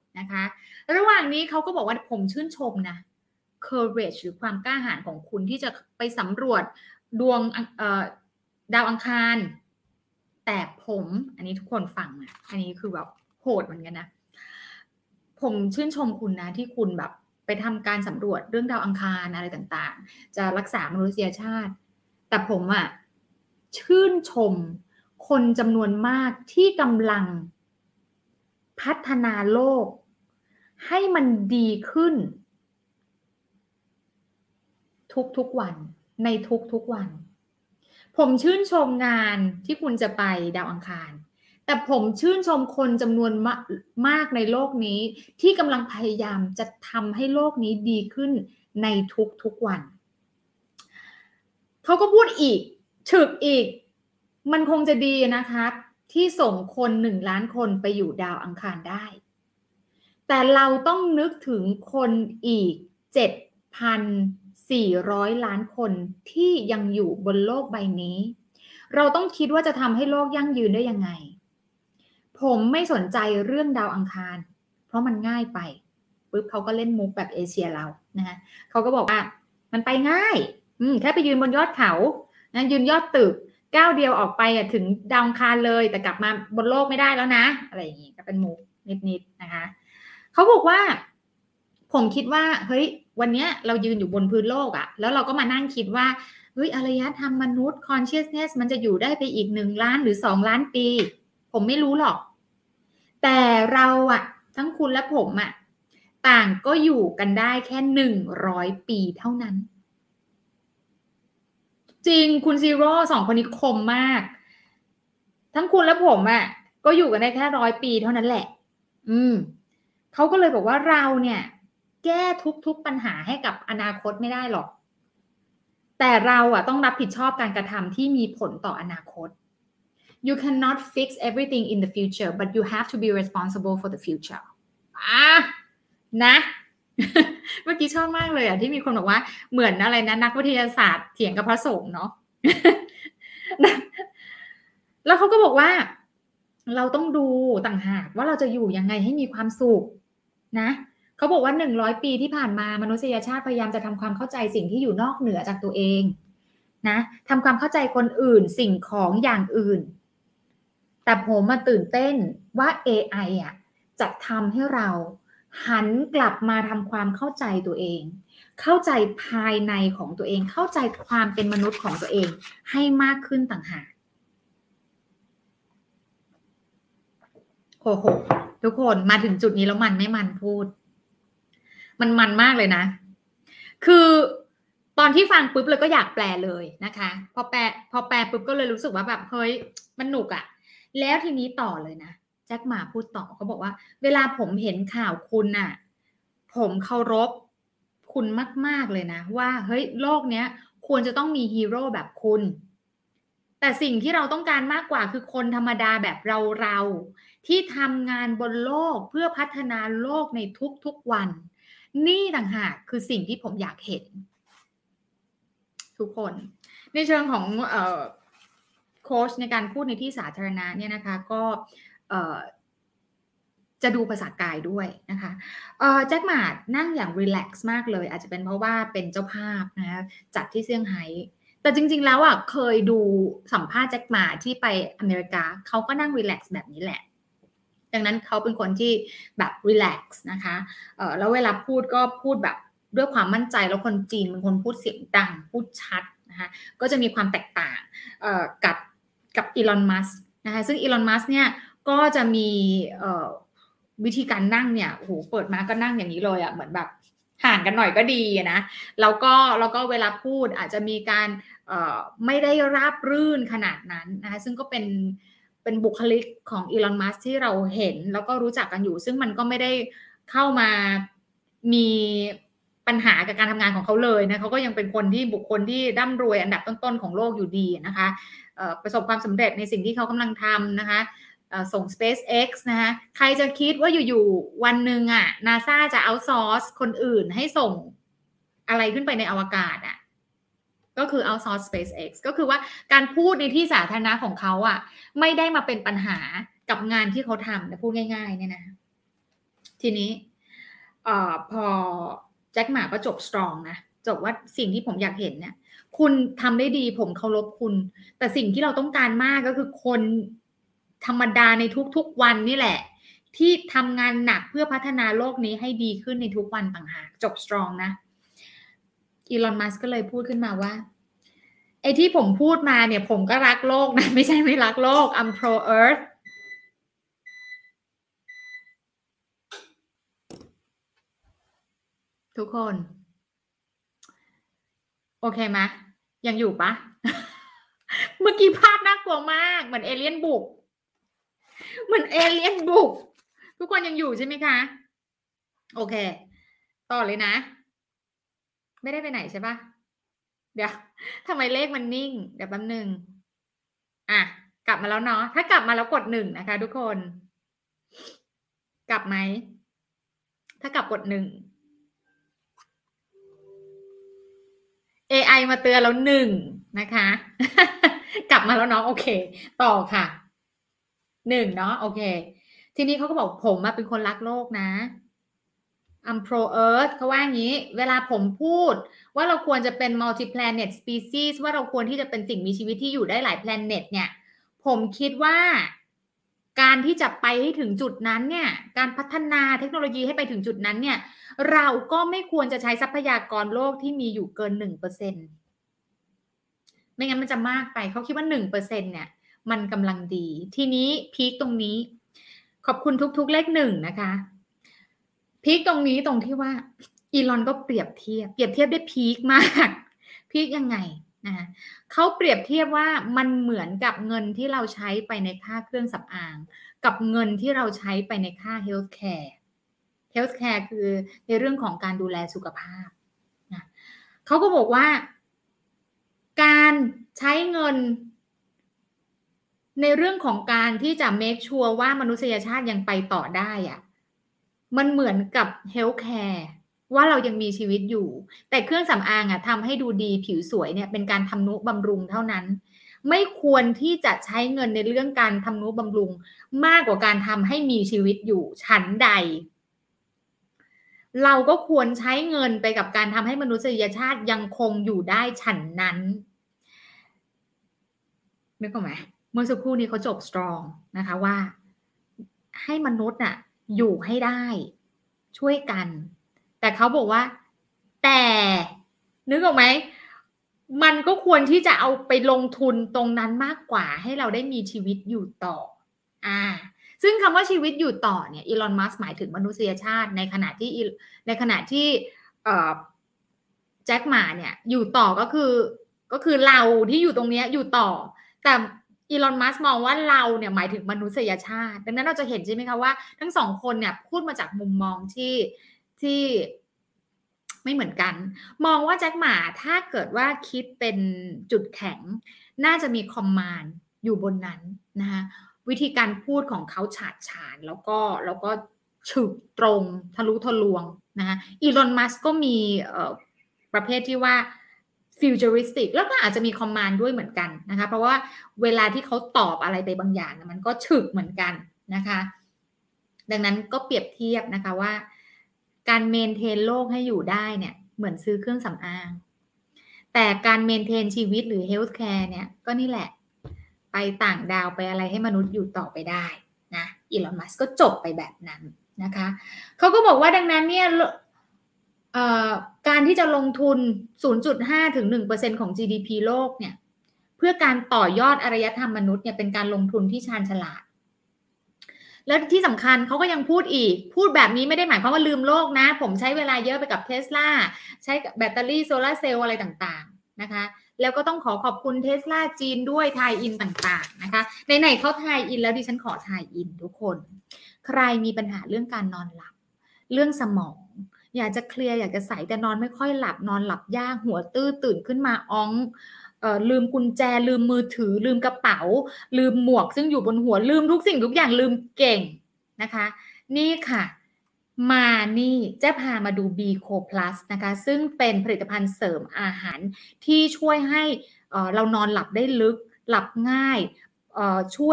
นะคะระหว่างนี้เขาก็บอกว่าผมชื่นชมนะ courage หรือความกล้าหาญของคุณที่จะไปสำรวจดวงเอ่อดาวอังคารแต่ผมอันนี้ทุกคนฟังนะอันนี้คือแบบโหดเหมือนกันนะผมชื่นชมคุณนะที่คุณแบบไปทำการสำรวจเรื่องดาวอังคารอะไรต่างๆจะรักษามนุษยชาติแต่ผมอะชื่นชมคนจำนวนมากที่กำลังพัฒนาโลกให้มันดีขึ้นทุกๆวันในทุกๆวันผมชื่นชมงานที่คุณจะไปดาวอังคารแต่ผมชื่นชมคนจำนวนมากในโลกนี้ที่กำลังพยายามจะทำให้โลกนี้ดีขึ้นในทุกๆวันเขาก็พูดอีกฉึกอีกมันคงจะดีนะคะที่ส่งคนหนึ่งล้านคนไปอยู่ดาวอังคารได้แต่เราต้องนึกถึงคนอีก เจ็ดพันสี่ร้อย ล้านคนที่ยังอยู่บนโลกใบนี้เราต้องคิดว่าจะทำให้โลกยั่งยืนได้ยังไงผมไม่สนใจเรื่องดาวอังคารเพราะมันง่ายไปปุ๊บเขาก็เล่นมุกแบบเอเชียเรานะฮะเขาก็บอกว่ามันไปง่ายอืมแค่ไปยืนบนยอดเขานะยืนยอดตึกก้าวเดียวออกไปอ่ะถึงดาวอังคารเลยแต่กลับมาบนโลกไม่ได้แล้วนะอะไรอย่างงี้ก็เป็นมุกนิดๆนะคะเขาบอกว่าผมคิดว่าเฮ้ยวันนี้เรายืนอยู่บนพื้นโลกอะแล้วเราก็มานั่งคิดว่าเฮ้ยอารยธรรมมนุษย์ consciousness มันจะอยู่ได้ไปอีกหนึ่งล้านหรือสองล้านปีผมไม่รู้หรอกแต่เราอะทั้งคุณและผมอะต่างก็อยู่กันได้แค่หนึ่งร้อยปีเท่านั้นจริงคุณซีโร่สองคนนี้คมมากทั้งคุณและผมอะก็อยู่กันได้แค่ร้อยปีเท่านั้นแหละอืมเขาก็เลยบอกว่าเราเนี่ยแก้ทุกๆปัญหาให้กับอนาคตไม่ได้หรอกแต่เราอะต้องรับผิดชอบการกระทำที่มีผลต่ออนาคต You cannot fix everything in the future but you have to be responsible for the future อ่ะนะเมื่อกี้ชอบมากเลยอ่ะที่มีคนบอกว่าเหมือนอะไรนะนักวิทยาศาสตร์เถียงกับพระสงฆ์เนาะ แล้วเขาก็บอกว่าเราต้องดูต่างหากว่าเราจะอยู่ยังไงให้มีความสุขนะเขาบอกว่าหนึ่งร้อยปีที่ผ่านมามนุษยชาติพยายามจะทำความเข้าใจสิ่งที่อยู่นอกเหนือจากตัวเองนะทำความเข้าใจคนอื่นสิ่งของอย่างอื่นแต่ผมมาตื่นเต้นว่า เอ ไอ อ่ะจะทำให้เราหันกลับมาทำความเข้าใจตัวเองเข้าใจภายในของตัวเองเข้าใจความเป็นมนุษย์ของตัวเองให้มากขึ้นต่างหากโอ้โหทุกคนมาถึงจุดนี้แล้วมันไม่มันพูดมันมันมากเลยนะคือตอนที่ฟังปุ๊บเลยก็อยากแปลเลยนะคะพอแปลพอแปลปุ๊บก็เลยรู้สึกว่าแบบเฮ้ยมันหนุกอ่ะแล้วทีนี้ต่อเลยนะแจ็คหม่าพูดต่อเขาบอกว่าเวลาผมเห็นข่าวคุณน่ะผมเคารพคุณมากๆเลยนะว่าเฮ้ยโลกเนี้ยควรจะต้องมีฮีโร่แบบคุณแต่สิ่งที่เราต้องการมากกว่าคือคนธรรมดาแบบเราๆที่ทำงานบนโลกเพื่อพัฒนาโลกในทุกๆวันนี่ต่างหากคือสิ่งที่ผมอยากเห็นทุกคนในเชิงของเอ่อโค้ชในการพูดในที่สาธารณะเนี่ยนะคะก็เอ่อจะดูภาษากายด้วยนะคะเอ่อแจ็คหม่านั่งอย่างรีแลกซ์มากเลยอาจจะเป็นเพราะว่าเป็นเจ้าภาพนะคะจัดที่เซี่ยงไฮ้แต่จริงๆแล้วอ่ะเคยดูสัมภาษณ์แจ็คหม่าที่ไปอเมริกาเขาก็นั่งรีแลกซ์แบบนี้แหละดังนั้นเขาเป็นคนที่แบบรีแลกซ์นะคะเอ่อแล้วเวลาพูดก็พูดแบบด้วยความมั่นใจแล้วคนจีนเป็นคนพูดเสียงดังพูดชัดนะคะก็จะมีความแตกต่างเอ่อกับกับอีลอนมัสก์นะคะซึ่งอีลอนมัสก์เนี่ยก็จะมีเอ่อวิธีการนั่งเนี่ยโอ้โหเปิดมาก็นั่งอย่างนี้เลยอ่ะเหมือนแบบห่างกันหน่อยก็ดีนะแล้วก็แล้วก็เวลาพูดอาจจะมีการเอ่อไม่ได้ราบรื่นขนาดนั้นนะคะซึ่งก็เป็นเป็นบุคลิกของอีลอนมัสก์ที่เราเห็นแล้วก็รู้จักกันอยู่ซึ่งมันก็ไม่ได้เข้ามามีปัญหากับการทำงานของเขาเลยนะเขาก็ยังเป็นคนที่บุคคลที่ร่ำรวยอันดับต้นๆของโลกอยู่ดีนะคะประสบความสำเร็จในสิ่งที่เขากำลังทำนะคะส่ง SpaceX นะคะใครจะคิดว่าอยู่ๆวันหนึ่งอ่ะ NASA จะ outsource คนอื่นให้ส่งอะไรขึ้นไปในอวกาศอ่ะก็คือ outsource SpaceX ก็คือว่าการพูดในที่สาธารณะของเขาอ่ะไม่ได้มาเป็นปัญหากับงานที่เขาทำนะพูดง่ายๆเนี่ยนะทีนี้เอ่อพอแจ็คหม่าก็จบสตรองนะจบว่าสิ่งที่ผมอยากเห็นเนี่ยคุณทำได้ดีผมเคารพคุณแต่สิ่งที่เราต้องการมากก็คือคนธรรมดาในทุกๆวันนี่แหละที่ทำงานหนักเพื่อพัฒนาโลกนี้ให้ดีขึ้นในทุกวันต่างหากจบสตรองนะอีลอนมัสก์ก็เลยพูดขึ้นมาว่าไอ้ที่ผมพูดมาเนี่ยผมก็รักโลกนะไม่ใช่ไม่รักโลก I'm pro earth ทุกคนโอเคไหมยังอยู่ปะ เมื่อกี้ภาพน่ากลัวมากเหมือนเอเลี่ยนบุกเหมือนเอเลี่ยนบุกทุกคนยังอยู่ใช่ไหมคะโอเคต่อเลยนะไม่ได้ไปไหนใช่ปะเดี๋ยวทำไมเลขมันนิ่งเดี๋ยวแป๊บนึงอ่ะกลับมาแล้วเนาะถ้ากลับมาแล้วกดหนึ่งนะคะทุกคนกลับไหมถ้ากลับกดหนึ่ง เอ ไอ มาเตือนแล้วหนึ่งนะคะ กลับมาแล้วเนาะโอเคต่อค่ะหนึ่งเนาะโอเคทีนี้เขาก็บอกผมมาเป็นคนรักโลกนะ I'm pro earth เขาว่าอย่างนี้เวลาผมพูดว่าเราควรจะเป็น multi planet species ว่าเราควรที่จะเป็นสิ่งมีชีวิตที่อยู่ได้หลาย planet เนี่ยผมคิดว่าการที่จะไปให้ถึงจุดนั้นเนี่ยการพัฒนาเทคโนโลยีให้ไปถึงจุดนั้นเนี่ยเราก็ไม่ควรจะใช้ทรัพยากรโลกที่มีอยู่เกิน หนึ่งเปอร์เซ็นต์ ไม่งั้นมันจะมากไปเขาคิดว่า หนึ่งเปอร์เซ็นต์ เนี่ยมันกำลังดีทีนี้พีคตรงนี้ขอบคุณทุกๆเลขหนึ่งนะคะพีคตรงนี้ตรงที่ว่าอีลอนก็เปรียบเทียบเปรียบเทียบได้พีคมากพีคยังไงนะคะเขาเปรียบเทียบว่ามันเหมือนกับเงินที่เราใช้ไปในค่าเครื่องสำอางกับเงินที่เราใช้ไปในค่า health care health care คือในเรื่องของการดูแลสุขภาพนะเขาก็บอกว่าการใช้เงินในเรื่องของการที่จะ make sure ว่ามนุษยชาติยังไปต่อได้อะมันเหมือนกับ health care ว่าเรายังมีชีวิตอยู่แต่เครื่องสำอางอะทำให้ดูดีผิวสวยเนี่ยเป็นการทำนุบำรุงเท่านั้นไม่ควรที่จะใช้เงินในเรื่องการทำนุบำรุงมากกว่าการทำให้มีชีวิตอยู่ฉันใดเราก็ควรใช้เงินไปกับการทำให้มนุษยชาติยังคงอยู่ได้ฉันนั้นนึกออกไหมเมื่อสักครู่นี้เขาจบสตรองนะคะว่าให้มนุษย์น่ะอยู่ให้ได้ช่วยกันแต่เขาบอกว่าแต่นึกออกไหมมันก็ควรที่จะเอาไปลงทุนตรงนั้นมากกว่าให้เราได้มีชีวิตอยู่ต่ออ่าซึ่งคำว่าชีวิตอยู่ต่อเนี่ยอีลอนมัสก์หมายถึงมนุษยชาติในขณะที่ในขณะที่แจ็คหม่าเนี่ยอยู่ต่อก็คือก็คือเราที่อยู่ตรงนี้อยู่ต่อแต่อีลอนมัสก์มองว่าเราเนี่ยหมายถึงมนุษยชาติดังนั้นเราจะเห็นใช่ไหมคะว่าทั้งสองคนเนี่ยพูดมาจากมุมมองที่ที่ไม่เหมือนกันมองว่าแจ็คหม่าถ้าเกิดว่าคิดเป็นจุดแข็งน่าจะมีคอมมานด์อยู่บนนั้นนะคะวิธีการพูดของเขาฉาดฉานแล้วก็แล้วก็ฉึกตรงทะลุทะลวงนะคะอีลอนมัสก์ก็มีประเภทที่ว่าฟิวเจอริสติกแล้วก็อาจจะมีคอมมานด์ด้วยเหมือนกันนะคะเพราะว่าเวลาที่เขาตอบอะไรไปบางอย่างมันก็ฉึกเหมือนกันนะคะดังนั้นก็เปรียบเทียบนะคะว่าการเมนเทนโลกให้อยู่ได้เนี่ยเหมือนซื้อเครื่องสำอางแต่การเมนเทนชีวิตหรือเฮลท์แคร์เนี่ยก็นี่แหละไปต่างดาวไปอะไรให้มนุษย์อยู่ต่อไปได้นะอีลอนมัสก์ก็จบไปแบบนั้นนะคะเขาก็บอกว่าดังนั้นเนี่ยการที่จะลงทุน ศูนย์จุดห้า ถึง หนึ่งเปอร์เซ็นต์ ของ จี ดี พี โลกเนี่ยเพื่อการต่อยอดอารยธรรมมนุษย์เนี่ยเป็นการลงทุนที่ชาญฉลาดแล้วที่สำคัญเขาก็ยังพูดอีกพูดแบบนี้ไม่ได้หมายความว่าลืมโลกนะผมใช้เวลาเยอะไปกับ Tesla ใช้แบตเตอรี่โซลาร์เซลล์อะไรต่างๆนะคะแล้วก็ต้องขอขอบคุณ Tesla จีนด้วยไทยอินต่างๆนะคะไหนๆเขาไทยอินแล้วดิฉันขอไทยอินทุกคนใครมีปัญหาเรื่องการนอนหลับเรื่องสมองอยากจะเคลียร์อยากจะใสแต่นอนไม่ค่อยหลับนอนหลับยากหัวตื้อตื่นขึ้นมาอ้องเอ่อลืมกุญแจลืมมือถือลืมกระเป๋าลืมหมวกซึ่งอยู่บนหัวลืมทุกสิ่งทุกอย่างลืมเก่งนะคะนี่ค่ะมานี่จะพามาดู บี โค Plus นะคะซึ่งเป็นผลิตภัณฑ์เสริมอาหารที่ช่วยให้เอ่อเรานอนหลับได้ลึกหลับง่ายเอ่อช่วย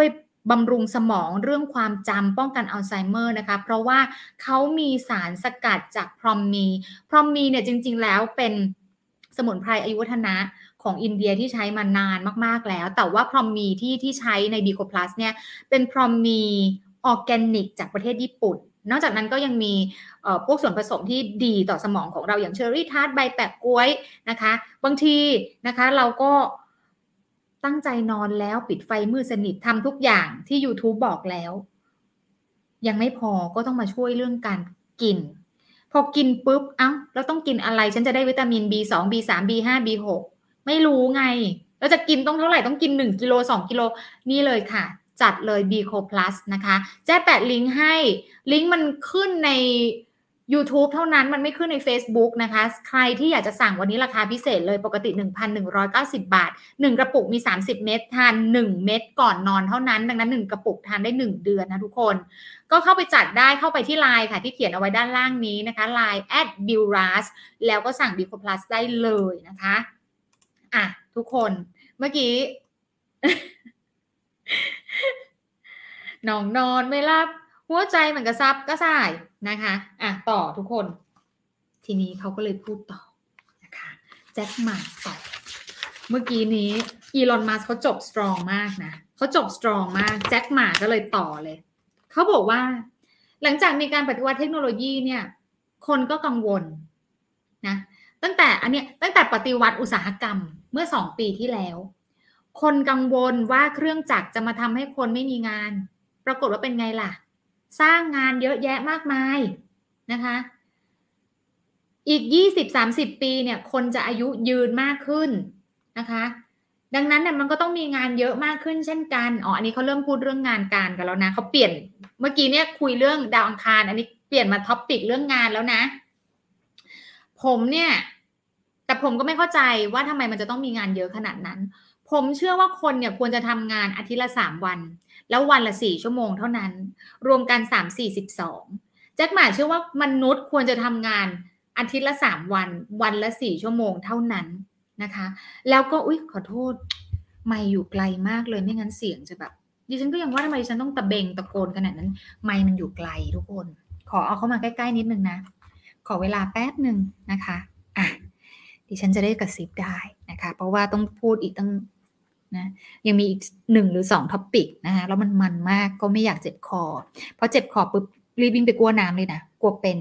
บำรุงสมองเรื่องความจำป้องกันอัลไซเมอร์นะคะเพราะว่าเขามีสารสกัดจากพรอมมีพรอมมีเนี่ยจริงๆแล้วเป็นสมุนไพรอายุวัฒนะของอินเดียที่ใช้มานานมากๆแล้วแต่ว่าพรอมมีที่ที่ใช้ในดีโคพลัสเนี่ยเป็นพรอมมีออร์แกนิกจากประเทศญี่ปุ่นนอกจากนั้นก็ยังมีพวกส่วนผสมที่ดีต่อสมองของเราอย่างเชอร์รี่ทาร์ตใบแปะก๊วยนะคะบางทีนะคะเราก็ตั้งใจนอนแล้วปิดไฟมืดสนิททำทุกอย่างที่ YouTube บอกแล้วยังไม่พอก็ต้องมาช่วยเรื่องการกินพอกินปุ๊บเอ้าเราต้องกินอะไรฉันจะได้วิตามิน บี สอง บี สาม บี ห้า บี หก ไม่รู้ไงแล้วจะกินต้องเท่าไหร่ต้องกินหนึ่งกิโลสองกิโลนี่เลยค่ะจัดเลย Bico Plus นะคะแจ้แปะลิงก์ให้ลิงก์มันขึ้นใน YouTube เท่านั้นมันไม่ขึ้นใน Facebook นะคะใครที่อยากจะสั่งวันนี้ราคาพิเศษเลยปกติ หนึ่งพันหนึ่งร้อยเก้าสิบ บาทหนึ่งกระปุกมีสามสิบเม็ดทานหนึ่งเม็ดก่อนนอนเท่านั้นดังนั้นหนึ่งกระปุกทานได้หนึ่งเดือนนะทุกคนก็เข้าไปจัดได้เข้าไปที่ ไลน์ ค่ะที่เขียนเอาไว้ด้านล่างนี้นะคะ ไลน์ แอท บิลรัส แล้วก็สั่ง Bico Plus ได้เลยนะคะอ่ะทุกคนเมื่อกี้ น้องนอนไม่หลับหัวใจมันกระซับกระส่ายนะคะอ่ะต่อทุกคนทีนี้เขาก็เลยพูดต่อนะคะแจ็คหมาต่อเมื่อกี้นี้อีลอนมัสก์เขาจบสตรองมากนะเขาจบสตรองมากแจ็คหมาก็เลยต่อเลยเขาบอกว่าหลังจากมีการปฏิวัติเทคโนโลยีเนี่ยคนก็กังวลนะตั้งแต่อันเนี้ยตั้งแต่ปฏิวัติอุตสาหกรรมเมื่อสองปีที่แล้วคนกังวลว่าเครื่องจักรจะมาทำให้คนไม่มีงานปรากฏว่าเป็นไงล่ะสร้างงานเยอะแยะมากมายนะคะอีก ยี่สิบถึงสามสิบ ปีเนี่ยคนจะอายุยืนมากขึ้นนะคะดังนั้นเนี่ยมันก็ต้องมีงานเยอะมากขึ้นเช่นกันอ๋ออันนี้เขาเริ่มพูดเรื่องงานการกันแล้วนะเขาเปลี่ยนเมื่อกี้เนี่ยคุยเรื่องดาวอังคารอันนี้เปลี่ยนมาท็อปปิกเรื่องงานแล้วนะผมเนี่ยแต่ผมก็ไม่เข้าใจว่าทำไมมันจะต้องมีงานเยอะขนาดนั้นผมเชื่อว่าคนเนี่ยควรจะทำงานอาทิตย์ละสามวันแล้ววันละสี่ชั่วโมงเท่านั้นรวมกันสาม สี่ สิบสองแจ็คหม่าเชื่อว่ามนุษย์ควรจะทำงานอาทิตย์ละสามวันวันละสี่ชั่วโมงเท่านั้นนะคะแล้วก็อุ๊ยขอโทษไมค์อยู่ไกลมากเลยไม่งั้นเสียงจะแบบดิฉันก็ยังว่าทำไมดิฉันต้องตะเบงตะโกนขนาดนั้นไมค์มันอยู่ไกลทุกคนขอเอาเข้ามาใกล้ๆนิดนึงนะขอเวลาแป๊บนึงนะคะอ่ะดิฉันจะได้กระซิบได้นะคะเพราะว่าต้องพูดอีกตั้งนะยังมีอีกหนึ่งหรือสองท็อปปิกนะคะแล้วมันมันมากก็ไม่อยากเจ็บคอเพราะเจ็บคอปุ๊บรีบวิ่งไปกลัวน้ำเลยนะกลัวเป็น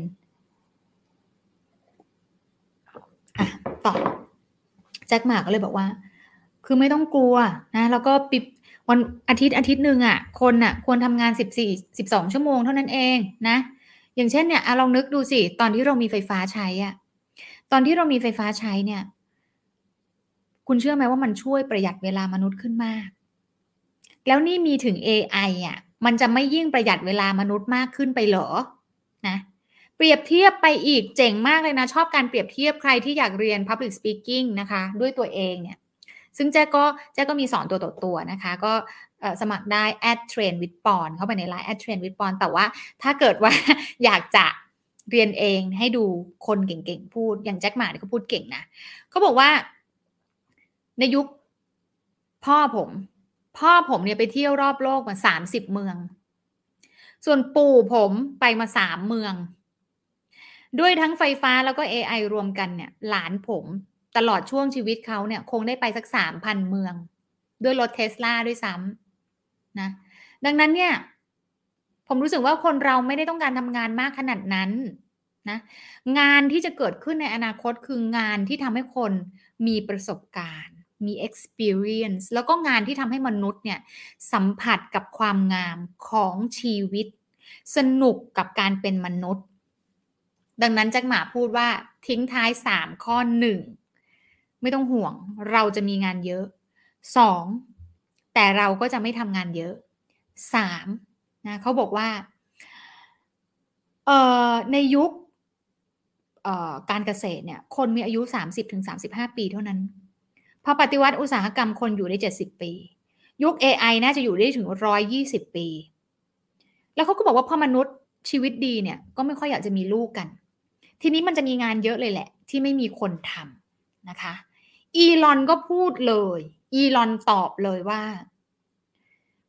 อ่ะต่อแจ็คหมาก็เลยบอกว่าคือไม่ต้องกลัวนะแล้วก็ปิดวันอาทิตย์อาทิตย์หนึ่งอ่ะคนอ่ะควรทำงานสิบสี่ สิบสองชั่วโมงเท่านั้นเองนะอย่างเช่นเนี่ยลองนึกดูสิตอนที่เรามีไฟฟ้าใช้อ่ะตอนที่เรามีไฟฟ้าใช้เนี่ยคุณเชื่อไหมว่ามันช่วยประหยัดเวลามนุษย์ขึ้นมากแล้วนี่มีถึง เอ ไอ อ่ะมันจะไม่ยิ่งประหยัดเวลามนุษย์มากขึ้นไปเหรอนะเปรียบเทียบไปอีกเจ๋งมากเลยนะชอบการเปรียบเทียบใครที่อยากเรียน Public Speaking นะคะด้วยตัวเองเนี่ยซึ่งแจ๊ก็แจ๊ก็มีสอนตัวต่อตัวนะคะก็สมัครได้ แอท เทรน วิธ ปอน เข้าไปใน ไลน์ แอท เทรน วิธ ปอน แต่ว่าถ้าเกิดว่าอยากจะเรียนเองให้ดูคนเก่งๆพูดอย่างแจ็คหม่าเนี่ยเขาพูดเก่งนะเขาบอกว่าในยุคพ่อผมพ่อผมเนี่ยไปเที่ยวรอบโลกมาสามสิบเมืองส่วนปู่ผมไปมาสามเมืองด้วยทั้งไฟฟ้าแล้วก็ เอ ไอ รวมกันเนี่ยหลานผมตลอดช่วงชีวิตเขาเนี่ยคงได้ไปสัก สามพัน เมืองด้วยรถ Tesla ด้วยซ้ำนะดังนั้นเนี่ยผมรู้สึกว่าคนเราไม่ได้ต้องการทำงานมากขนาดนั้นนะงานที่จะเกิดขึ้นในอนาคตคืองานที่ทำให้คนมีประสบการณ์มี experience แล้วก็งานที่ทำให้มนุษย์เนี่ยสัมผัสกับความงามของชีวิตสนุกกับการเป็นมนุษย์ดังนั้นแจ็คหม่าพูดว่าทิ้งท้ายสามข้อหนึ่งไม่ต้องห่วงเราจะมีงานเยอะสองแต่เราก็จะไม่ทำงานเยอะสามนะเขาบอกว่าเอ่อในยุคเอ่อการเกษตรเนี่ยคนมีอายุ สามสิบถึงสามสิบห้า ปีเท่านั้นพอปฏิวัติอุตสาหกรรมคนอยู่ได้เจ็ดสิบปียุค เอ ไอ น่าจะอยู่ได้ถึงหนึ่งร้อยยี่สิบปีแล้วเขาก็บอกว่าพอมนุษย์ชีวิตดีเนี่ยก็ไม่ค่อยอยากจะมีลูกกันทีนี้มันจะมีงานเยอะเลยแหละที่ไม่มีคนทำนะคะอีลอนก็พูดเลยอีลอนตอบเลยว่า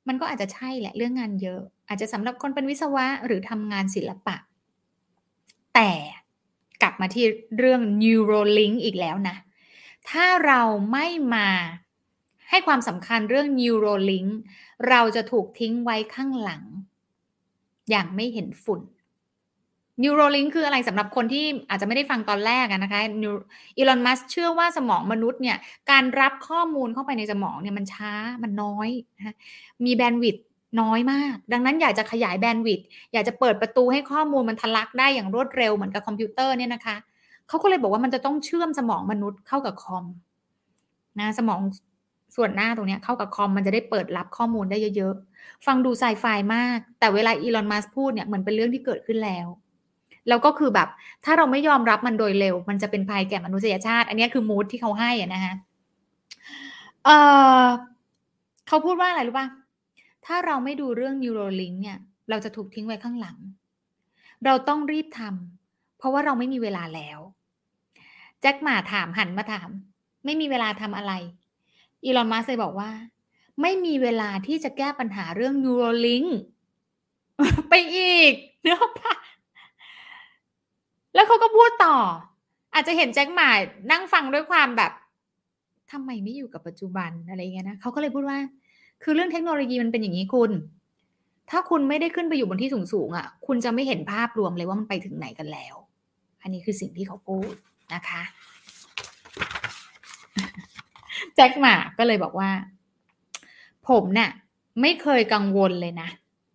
มันก็อาจจะใช่แหละเรื่องงานเยอะอาจจะสำหรับคนเป็นวิศวะหรือทำงานศิลปะแต่กลับมาที่เรื่อง Neuralink อีกแล้วนะถ้าเราไม่มาให้ความสำคัญเรื่อง Neuralink เราจะถูกทิ้งไว้ข้างหลังอย่างไม่เห็นฝุ่น Neuralink คืออะไรสำหรับคนที่อาจจะไม่ได้ฟังตอนแรกนะคะอีลอนมัสก์เชื่อว่าสมองมนุษย์เนี่ยการรับข้อมูลเข้าไปในสมองเนี่ยมันช้ามันน้อยนะคะมีแบนด์วิดต์น้อยมากดังนั้นอยากจะขยายแบนด์วิดต์อยากจะเปิดประตูให้ข้อมูลมันทะลักได้อย่างรวดเร็วเหมือนกับคอมพิวเตอร์เนี่ยนะคะเขาก็เลยบอกว่ามันจะต้องเชื่อมสมองมนุษย์เข้ากับคอมนะสมองส่วนหน้าตรงนี้เข้ากับคอมมันจะได้เปิดรับข้อมูลได้เยอะๆฟังดูไซไฟมากแต่เวลาอีลอนมัสก์พูดเนี่ยเหมือนเป็นเรื่องที่เกิดขึ้นแล้วแล้วก็คือแบบถ้าเราไม่ยอมรับมันโดยเร็วมันจะเป็นภัยแก่มนุษยชาติอันนี้คือมูดที่เขาให้อะนะคะเออเขาพูดว่าอะไรรู้ป่ะถ้าเราไม่ดูเรื่อง Neuralink เนี่ยเราจะถูกทิ้งไว้ข้างหลังเราต้องรีบทำเพราะว่าเราไม่มีเวลาแล้วแจ็คหม่าถามหันมาถามไม่มีเวลาทำอะไรอีลอนมัสก์เลยบอกว่าไม่มีเวลาที่จะแก้ปัญหาเรื่อง Neuralink ไปอีกเนอะป่ะแล้วเขาก็พูดต่ออาจจะเห็นแจ็คหม่านั่งฟังด้วยความแบบทำไมไม่อยู่กับปัจจุบันอะไรอย่างเงี้ยนะเขาก็เลยพูดว่าคือเรื่องเทคโนโลยีมันเป็นอย่างนี้คุณถ้าคุณไม่ได้ขึ้นไปอยู่บนที่สูงๆอ่ะคุณจะไม่เห็นภาพรวมเลยว่ามันไปถึงไหนกันแล้วอันนี้คือสิ่งที่เขาพูดนะคะแจ็คหม่าก็เลยบอกว่าผมเนี่ยไม่เคยกังวลเลยนะ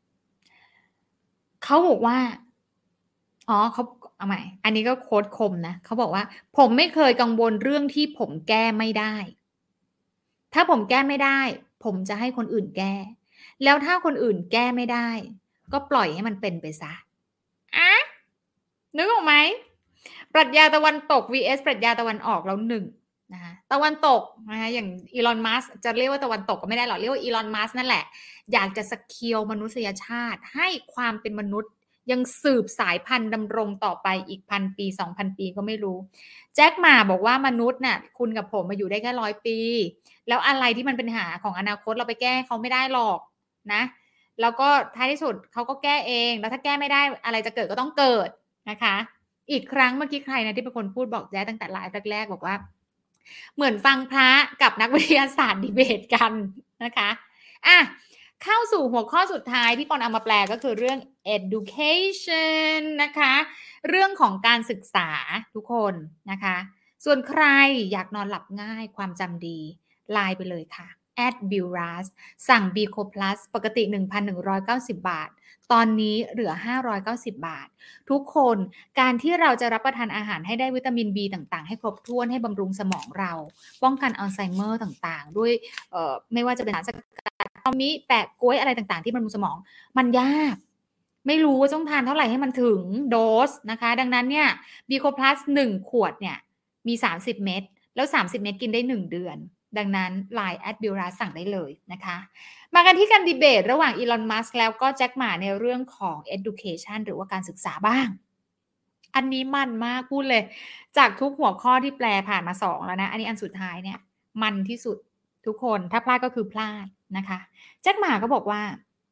เขาบอกว่าอ๋อเขาเอาใหม่อันนี้ก็โค้ดคมนะเขาบอกว่าผมไม่เคยกังวลเรื่องที่ผมแก้ไม่ได้ถ้าผมแก้ไม่ได้ผมจะให้คนอื่นแก้แล้วถ้าคนอื่นแก้ไม่ได้ก็ปล่อยให้มันเป็นไปซะอะนึกออกไหมปรัชญาตะวันตก วี เอส ปรัชญาตะวันออกแล้วหนึ่งนะคะตะวันตกนะคะอย่างอีลอนมัสก์จะเรียกว่าตะวันตกก็ไม่ได้หรอกเรียกว่าอีลอนมัสก์นั่นแหละอยากจะสเคียวมนุษยชาติให้ความเป็นมนุษย์ยังสืบสายพันธุ์ดำรงต่อไปอีกพันปีสองพันปีก็ไม่รู้แจ็คหม่าบอกว่ามนุษย์น่ะคุณกับผมมาอยู่ได้แค่ร้อยปีแล้วอะไรที่มันเป็นปัญหาของอนาคตเราไปแก้เขาไม่ได้หรอกนะแล้วก็ท้ายที่สุดเขาก็แก้เองแล้วถ้าแก้ไม่ได้อะไรจะเกิดก็ต้องเกิดนะคะอีกครั้งเมื่อกี้ใครนะที่เป็นคนพูดบอกแจ๊ตั้งแต่ไลฟ์แรกๆบอกว่าเหมือนฟังพระกับนักวิทยาศาสตร์ดีเบตกันนะคะอ่ะเข้าสู่หัวข้อสุดท้ายที่ปอนเอามาแปลก็คือเรื่อง education นะคะเรื่องของการศึกษาทุกคนนะคะส่วนใครอยากนอนหลับง่ายความจำดีไลน์ไปเลยค่ะ แอท บิลรัส สั่ง Bico Plus ปกติ หนึ่งพันหนึ่งร้อยเก้าสิบ บาทตอนนี้เหลือห้าร้อยเก้าสิบ บาททุกคนการที่เราจะรับประทานอาหารให้ได้วิตามิน B ต่างๆให้ครบถ้วนให้บำรุงสมองเราป้องกันอัลไซเมอร์ต่างๆด้วยเอ่อไม่ว่าจะเป็นสารสกัดทอมิแปะก๊วยอะไรต่างๆที่บำรุงสมองมันยากไม่รู้ว่าต้องทานเท่าไหร่ให้มันถึงโดสนะคะดังนั้นเนี่ย Bico Plus หนึ่งขวดเนี่ยมีสามสิบเม็ดแล้วสามสิบเม็ดกินได้หนึ่งเดือนดังนั้น ไลน์ แอท บิลรัส สั่งได้เลยนะคะมากันที่การดีเบตระหว่างอีลอนมัสก์แล้วก็แจ็คหม่าในเรื่องของ education หรือว่าการศึกษาบ้างอันนี้มันมากพูดเลยจากทุกหัวข้อที่แปลผ่านมาสองแล้วนะอันนี้อันสุดท้ายเนี่ยมันที่สุดทุกคนถ้าพลาดก็คือพลาดนะคะแจ็คหม่าก็บอกว่า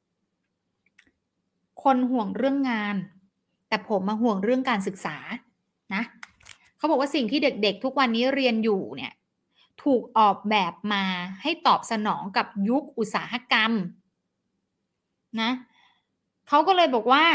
คนห่วงเรื่องงานแต่ผมมาห่วงเรื่องการศึกษานะเขาบอกว่าสิ่งที่เด็กๆทุกวันนี้เรียนอยู่เนี่ยถูกออกแบบมาให้ตอบสนองกับยุคอุตสาหกรรมนะเขาก็เลยบอกว่า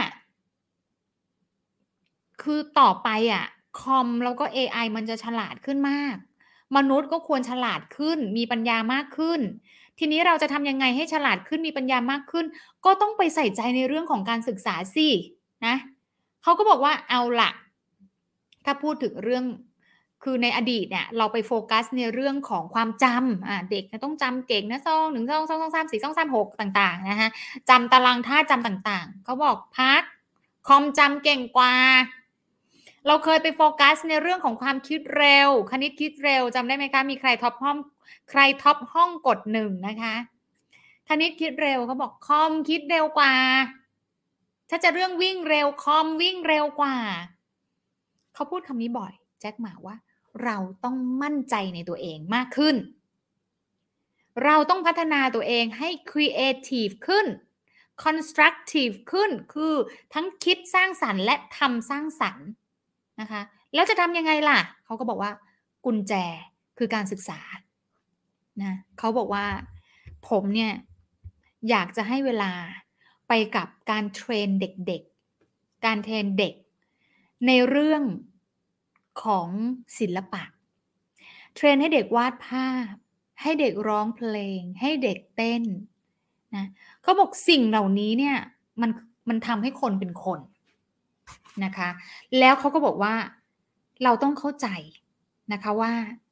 คือต่อไปอ่ะคอมแล้วก็ เอ ไอ มันจะฉลาดขึ้นมากมนุษย์ก็ควรฉลาดขึ้นมีปัญญามากขึ้นทีนี้เราจะทำยังไงให้ฉลาดขึ้นมีปัญญามากขึ้นก็ต้องไปใส่ใจในเรื่องของการศึกษาสินะเขาก็บอกว่าเอาล่ะถ้าพูดถึงเรื่องคือในอดีตเนี่ยเราไปโฟกัสในเรื่องของความจำอ่าเด็กต้องจำเก่งนะซองหนึ่งซองสองซองสามสี่ซองสามหกต่างๆนะคะจำตารางธาตุจำต่างๆเขาบอกพักคอมจำเก่งกว่าเราเคยไปโฟกัสในเรื่องของความคิดเร็วคณิตคิดเร็วจำได้ไหมคะมีใครท็อปห้องใครท็อปห้องกดหนึ่งนะคะคณิตคิดเร็วเขาบอกคอมคิดเร็วกว่าถ้าจะเรื่องวิ่งเร็วคอมวิ่งเร็วกว่าเขาพูดคำนี้บ่อยแจ็คหม่าว่าเราต้องมั่นใจในตัวเองมากขึ้นเราต้องพัฒนาตัวเองให้ creative ขึ้น constructive ขึ้นคือทั้งคิดสร้างสรรค์และทำสร้างสรรค์นะคะแล้วจะทำยังไงล่ะเขาก็บอกว่ากุญแจคือการศึกษานะเขาบอกว่าผมเนี่ยอยากจะให้เวลาไปกับการเทรนเด็กๆการเทรนเด็กในเรื่องของศิลปะเทรนให้เด็กวาดภาพให้เด็กร้องเพลงให้เด็กเต้นนะเขาบอกสิ่งเหล่านี้เนี่ยมันมันทำให้คนเป็นคนนะคะแล้วเขาก็บอกว่าเราต้องเข้าใจนะคะว่า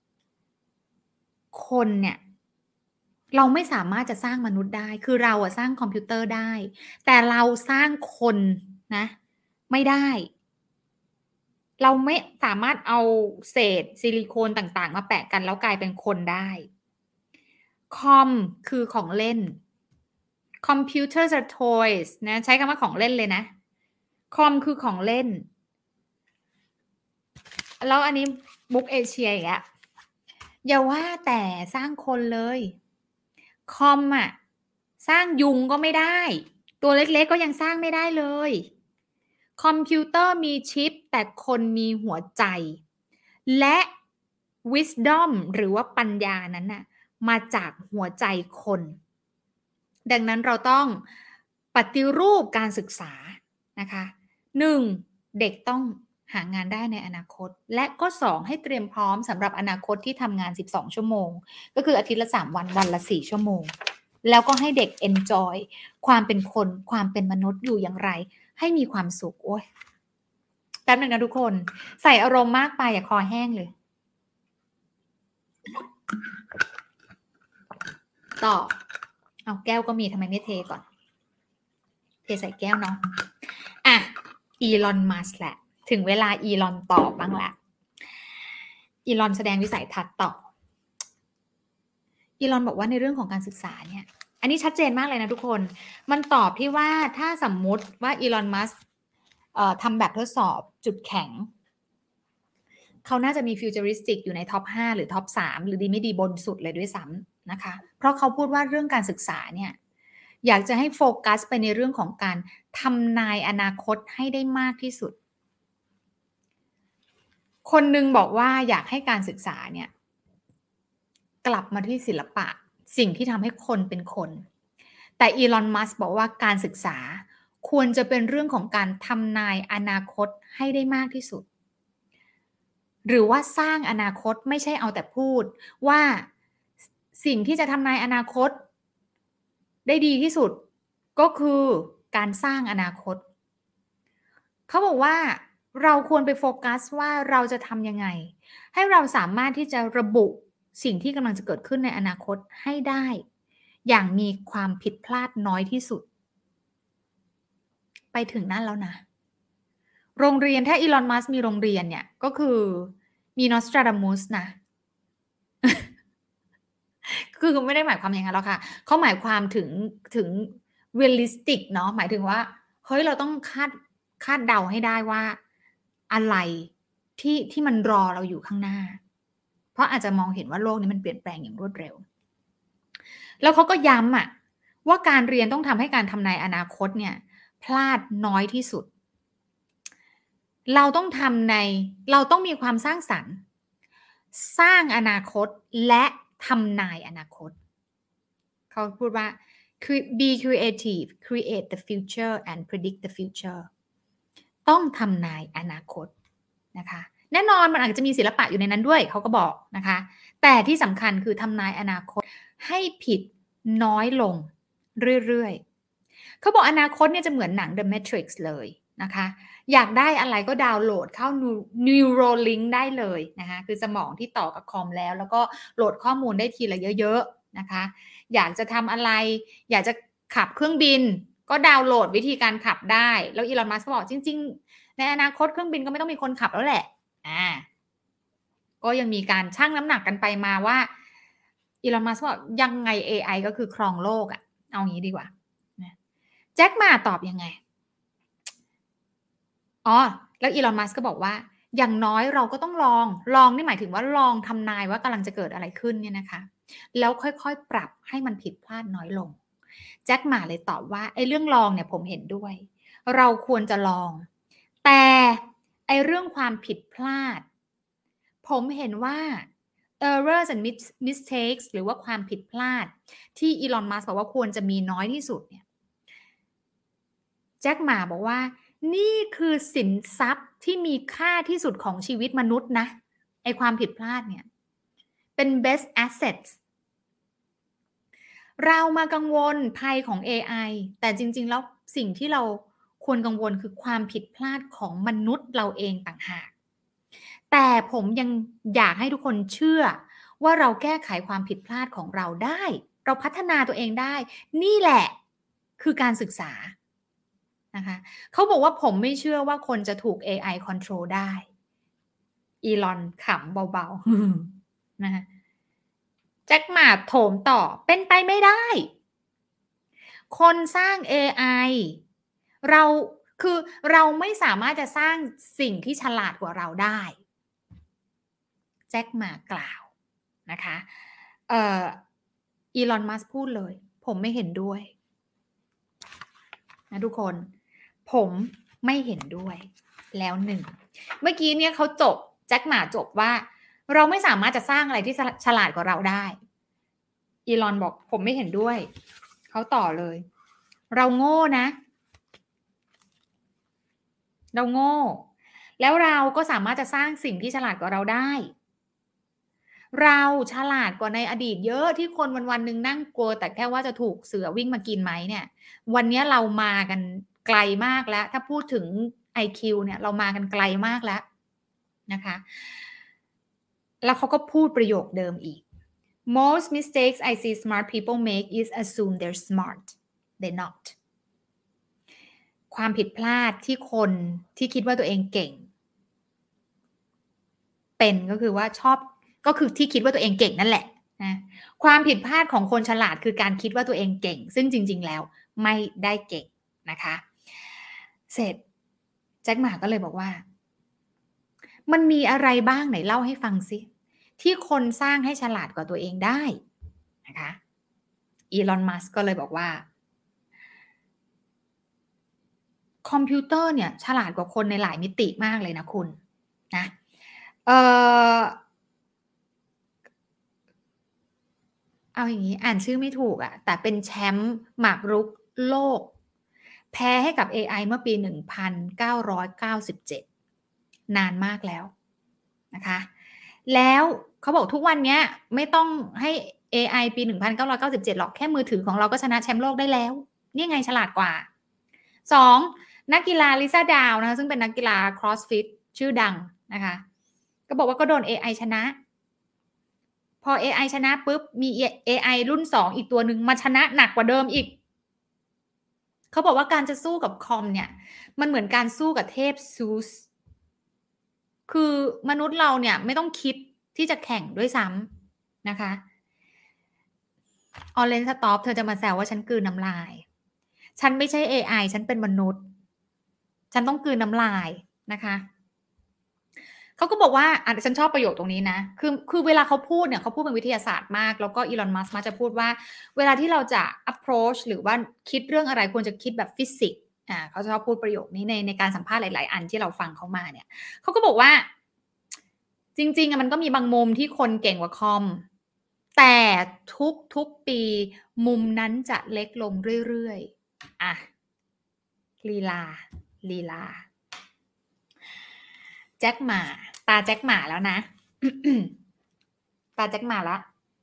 คนเนี่ยเราไม่สามารถจะสร้างมนุษย์ได้คือเราอะสร้างคอมพิวเตอร์ได้แต่เราสร้างคนนะไม่ได้เราไม่สามารถเอาเศษซิลิโคนต่างๆมาแปะกันแล้วกลายเป็นคนได้คอมคือของเล่น Computers are toys นะใช้คำว่าของเล่นเลยนะคอมคือของเล่นแล้วอันนี้บุ๊กเอเชียอีกแล้วอย่าว่าแต่สร้างคนเลยคอมอะสร้างยุงก็ไม่ได้ตัวเล็กๆก็ยังสร้างไม่ได้เลยคอมพิวเตอร์มีชิปแต่คนมีหัวใจและ wisdom หรือว่าปัญญานั้นน่ะมาจากหัวใจคนดังนั้นเราต้องปฏิรูปการศึกษานะคะหนึ่งเด็กต้องหางานได้ในอนาคตและก็สองให้เตรียมพร้อมสำหรับอนาคตที่ทำงานสิบสองชั่วโมงก็คืออาทิตย์ละสามวันวันละสี่ชั่วโมงแล้วก็ให้เด็ก enjoy ความเป็นคนความเป็นมนุษย์อยู่อย่างไรให้มีความสุขโอ้ยแป๊บนึงนะทุกคนใส่อารมณ์มากไปอย่าคอแห้งเลยต่อเอาแก้วก็มีทำไมไม่เทก่อนเทใส่แก้วเนาะอ่ะอีลอนมัสก์แหละถึงเวลาอีลอนตอบบ้างละอีลอนแสดงวิสัยทัศน์ต่ออีลอนบอกว่าในเรื่องของการศึกษาเนี่ยอันนี้ชัดเจนมากเลยนะทุกคนมันตอบที่ว่าถ้าสมมุติว่าอีลอนมัสก์เอ่อทำแบบทดสอบจุดแข็งเขาน่าจะมีฟิวเจอริสติกอยู่ในท็อปห้าหรือท็อปสามหรือดีไม่ดีบนสุดเลยด้วยซ้ำนะคะเพราะเขาพูดว่าเรื่องการศึกษาเนี่ยอยากจะให้โฟกัสไปในเรื่องของการทำนายอนาคตให้ได้มากที่สุดคนหนึ่งบอกว่าอยากให้การศึกษาเนี่ยกลับมาที่ศิลปะสิ่งที่ทำให้คนเป็นคนแต่อีลอนมัสก์บอกว่าการศึกษาควรจะเป็นเรื่องของการทำนายอนาคตให้ได้มากที่สุดหรือว่าสร้างอนาคตไม่ใช่เอาแต่พูดว่าสิ่งที่จะทำนายอนาคตได้ดีที่สุดก็คือการสร้างอนาคตเขาบอกว่าเราควรไปโฟกัสว่าเราจะทำยังไงให้เราสามารถที่จะระบุสิ่งที่กำลังจะเกิดขึ้นในอนาคตให้ได้อย่างมีความผิดพลาดน้อยที่สุดไปถึงนั่นแล้วนะโรงเรียนถ้าอีลอนมัสก์มีโรงเรียนเนี่ยก็คือมีนอสตราดามุสนะ คือไม่ได้หมายความอย่างนั้นหรอกค่ะเขาหมายความถึงถึง realistic เนาะหมายถึงว่าเฮ้ยเราต้องคาดคาดเดาให้ได้ว่าอะไรที่ที่มันรอเราอยู่ข้างหน้าเพราะอาจจะมองเห็นว่าโลกนี้มันเปลี่ยนแปลงอย่างรวดเร็วแล้วเขาก็ย้ำอะว่าการเรียนต้องทำให้การทำนายอนาคตเนี่ยพลาดน้อยที่สุดเราต้องทำในเราต้องมีความสร้างสรรค์สร้างอนาคตและทำนายอนาคตเขาพูดว่า be creative create the future and predict the future ต้องทำนายอนาคตนะคะแน่นอนมันอาจจะมีศิลปะอยู่ในนั้นด้วยเขาก็บอกนะคะแต่ที่สำคัญคือทำนายอนาคตให้ผิดน้อยลงเรื่อยๆเขาบอกอนาคตเนี่ยจะเหมือนหนัง The Matrix เลยนะคะอยากได้อะไรก็ดาวน์โหลดเข้า Neuralink ได้เลยนะคะคือสมองที่ต่อกับคอมแล้วแล้วก็โหลดข้อมูลได้ทีละเยอะๆนะคะอยากจะทำอะไรอยากจะขับเครื่องบินก็ดาวน์โหลดวิธีการขับได้แล้วอีลอนมัสก์บอกจริงๆในอนาคตเครื่องบินก็ไม่ต้องมีคนขับแล้วแหละอ่าก็ยังมีการชั่งน้ำหนักกันไปมาว่าอีลอนมัสก์บอกยังไง เอ ไอ ก็คือครองโลกอะเอางี้ดีกว่าแจ็คหม่าตอบยังไงอ๋อแล้วอีลอนมัสก์ก็บอกว่าอย่างน้อยเราก็ต้องลองลองนี่หมายถึงว่าลองทำนายว่ากำลังจะเกิดอะไรขึ้นเนี่ยนะคะแล้วค่อยๆปรับให้มันผิดพลาดน้อยลงแจ็คหม่าเลยตอบว่าไอ้เรื่องลองเนี่ยผมเห็นด้วยเราควรจะลองแต่ไอ้เรื่องความผิดพลาดผมเห็นว่า errors and mistakes หรือว่าความผิดพลาดที่อีลอนมัสก์บอกว่าควรจะมีน้อยที่สุดเนี่ยแจ็คหม่าบอกว่านี่คือสินทรัพย์ที่มีค่าที่สุดของชีวิตมนุษย์นะไอ้ความผิดพลาดเนี่ยเป็น best assets เรามากังวลภัยของ เอ ไอ แต่จริงๆแล้วสิ่งที่เราควรกังวลคือความผิดพลาดของมนุษย์เราเองต่างหากแต่ผมยังอยากให้ทุกคนเชื่อว่าเราแก้ไขความผิดพลาดของเราได้เราพัฒนาตัวเองได้นี่แหละคือการศึกษานะคะเขาบอกว่าผมไม่เชื่อว่าคนจะถูก เอ ไอ control ได้อีลอนขำเบาๆนะคะแจ็คหม่าโถมต่อเป็นไปไม่ได้คนสร้าง เอ ไอ เราคือเราไม่สามารถจะสร้างสิ่งที่ฉลาดกว่าเราได้แจ็คหม่ากล่าวนะคะเอ่ออีลอนมัสก์พูดเลยผมไม่เห็นด้วยนะทุกคนผมไม่เห็นด้วยแล้วหนึ่งเมื่อกี้เนี่ยเขาจบแจ็คหม่าจบว่าเราไม่สามารถจะสร้างอะไรที่ฉลาดกว่าเราได้อีลอนบอกผมไม่เห็นด้วยเขาต่อเลยเราโง่นะเราโง่แล้วเราก็สามารถจะสร้างสิ่งที่ฉลาดกว่าเราได้เราฉลาดกว่าในอดีตเยอะที่คนวันๆนึงนั่งกลัวแต่แค่ว่าจะถูกเสือวิ่งมากินไหมเนี่ยวันนี้เรามากันไกลมากแล้วถ้าพูดถึง ไอ คิว เนี่ยเรามากันไกลมากแล้วนะคะแล้วเขาก็พูดประโยคเดิมอีก most mistakes I see smart people make is assume they're smart they're not ความผิดพลาดที่คนที่คิดว่าตัวเองเก่งเป็นก็คือว่าชอบก็คือที่คิดว่าตัวเองเก่งนั่นแหละนะความผิดพลาดของคนฉลาดคือการคิดว่าตัวเองเก่งซึ่งจริงๆแล้วไม่ได้เก่งนะคะเสร็จแจ็คหม่าก็เลยบอกว่ามันมีอะไรบ้างไหนเล่าให้ฟังสิที่คนสร้างให้ฉลาดกว่าตัวเองได้นะคะอีลอนมัสก์ก็เลยบอกว่าคอมพิวเตอร์เนี่ยฉลาดกว่าคนในหลายมิติมากเลยนะคุณนะเอ่อเอาอย่างนี้อ่านชื่อไม่ถูกอะแต่เป็นแชมป์หมากรุกโลกแพ้ให้กับ เอ ไอ เมื่อปีหนึ่งพันเก้าร้อยเก้าสิบเจ็ดนานมากแล้วนะคะแล้วเขาบอกทุกวันนี้ไม่ต้องให้ เอ ไอ ปีหนึ่งพันเก้าร้อยเก้าสิบเจ็ดหรอกแค่มือถือของเราก็ชนะแชมป์โลกได้แล้วนี่ไงฉลาดกว่าสองนักกีฬาลิซ่าดาวนะคะซึ่งเป็นนักกีฬา CrossFit ชื่อดังนะคะก็บอกว่าก็โดน เอ ไอ ชนะพอ เอ ไอ ชนะปุ๊บมี เอ ไอ รุ่นสองอีกตัวหนึ่งมาชนะหนักกว่าเดิมอีกเขาบอกว่าการจะสู้กับคอมเนี่ยมันเหมือนการสู้กับเทพซูสคือมนุษย์เราเนี่ยไม่ต้องคิดที่จะแข่งด้วยซ้ำนะคะออเรนจ์สต็อปเธอจะมาแซวว่าฉันกลืนน้ำลายฉันไม่ใช่ เอ ไอ ฉันเป็นมนุษย์ฉันต้องกลืนน้ำลายนะคะเขาก็บอกว่าอ่ะฉันชอบประโยคตรงนี้นะคือคือเวลาเขาพูดเนี่ยเขาพูดเป็นวิทยาศาสตร์มากแล้วก็อีลอนมัสก์มักจะพูดว่าเวลาที่เราจะ approach หรือว่าคิดเรื่องอะไรควรจะคิดแบบฟิสิกส์อ่าเขาชอบพูดประโยคนี้ในในการสัมภาษณ์หลายๆอันที่เราฟังเขามาเนี่ยเขาก็บอกว่าจริงๆอ่ะมันก็มีบางมุมที่คนเก่งกว่าคอมแต่ทุกทุกปีมุมนั้นจะเล็กลงเรื่อยๆอ่ะลีลาลีลาแจ็คหม่าตาแจ็คหม่าแล้วนะ ตาแจ็คหม่าแล้ว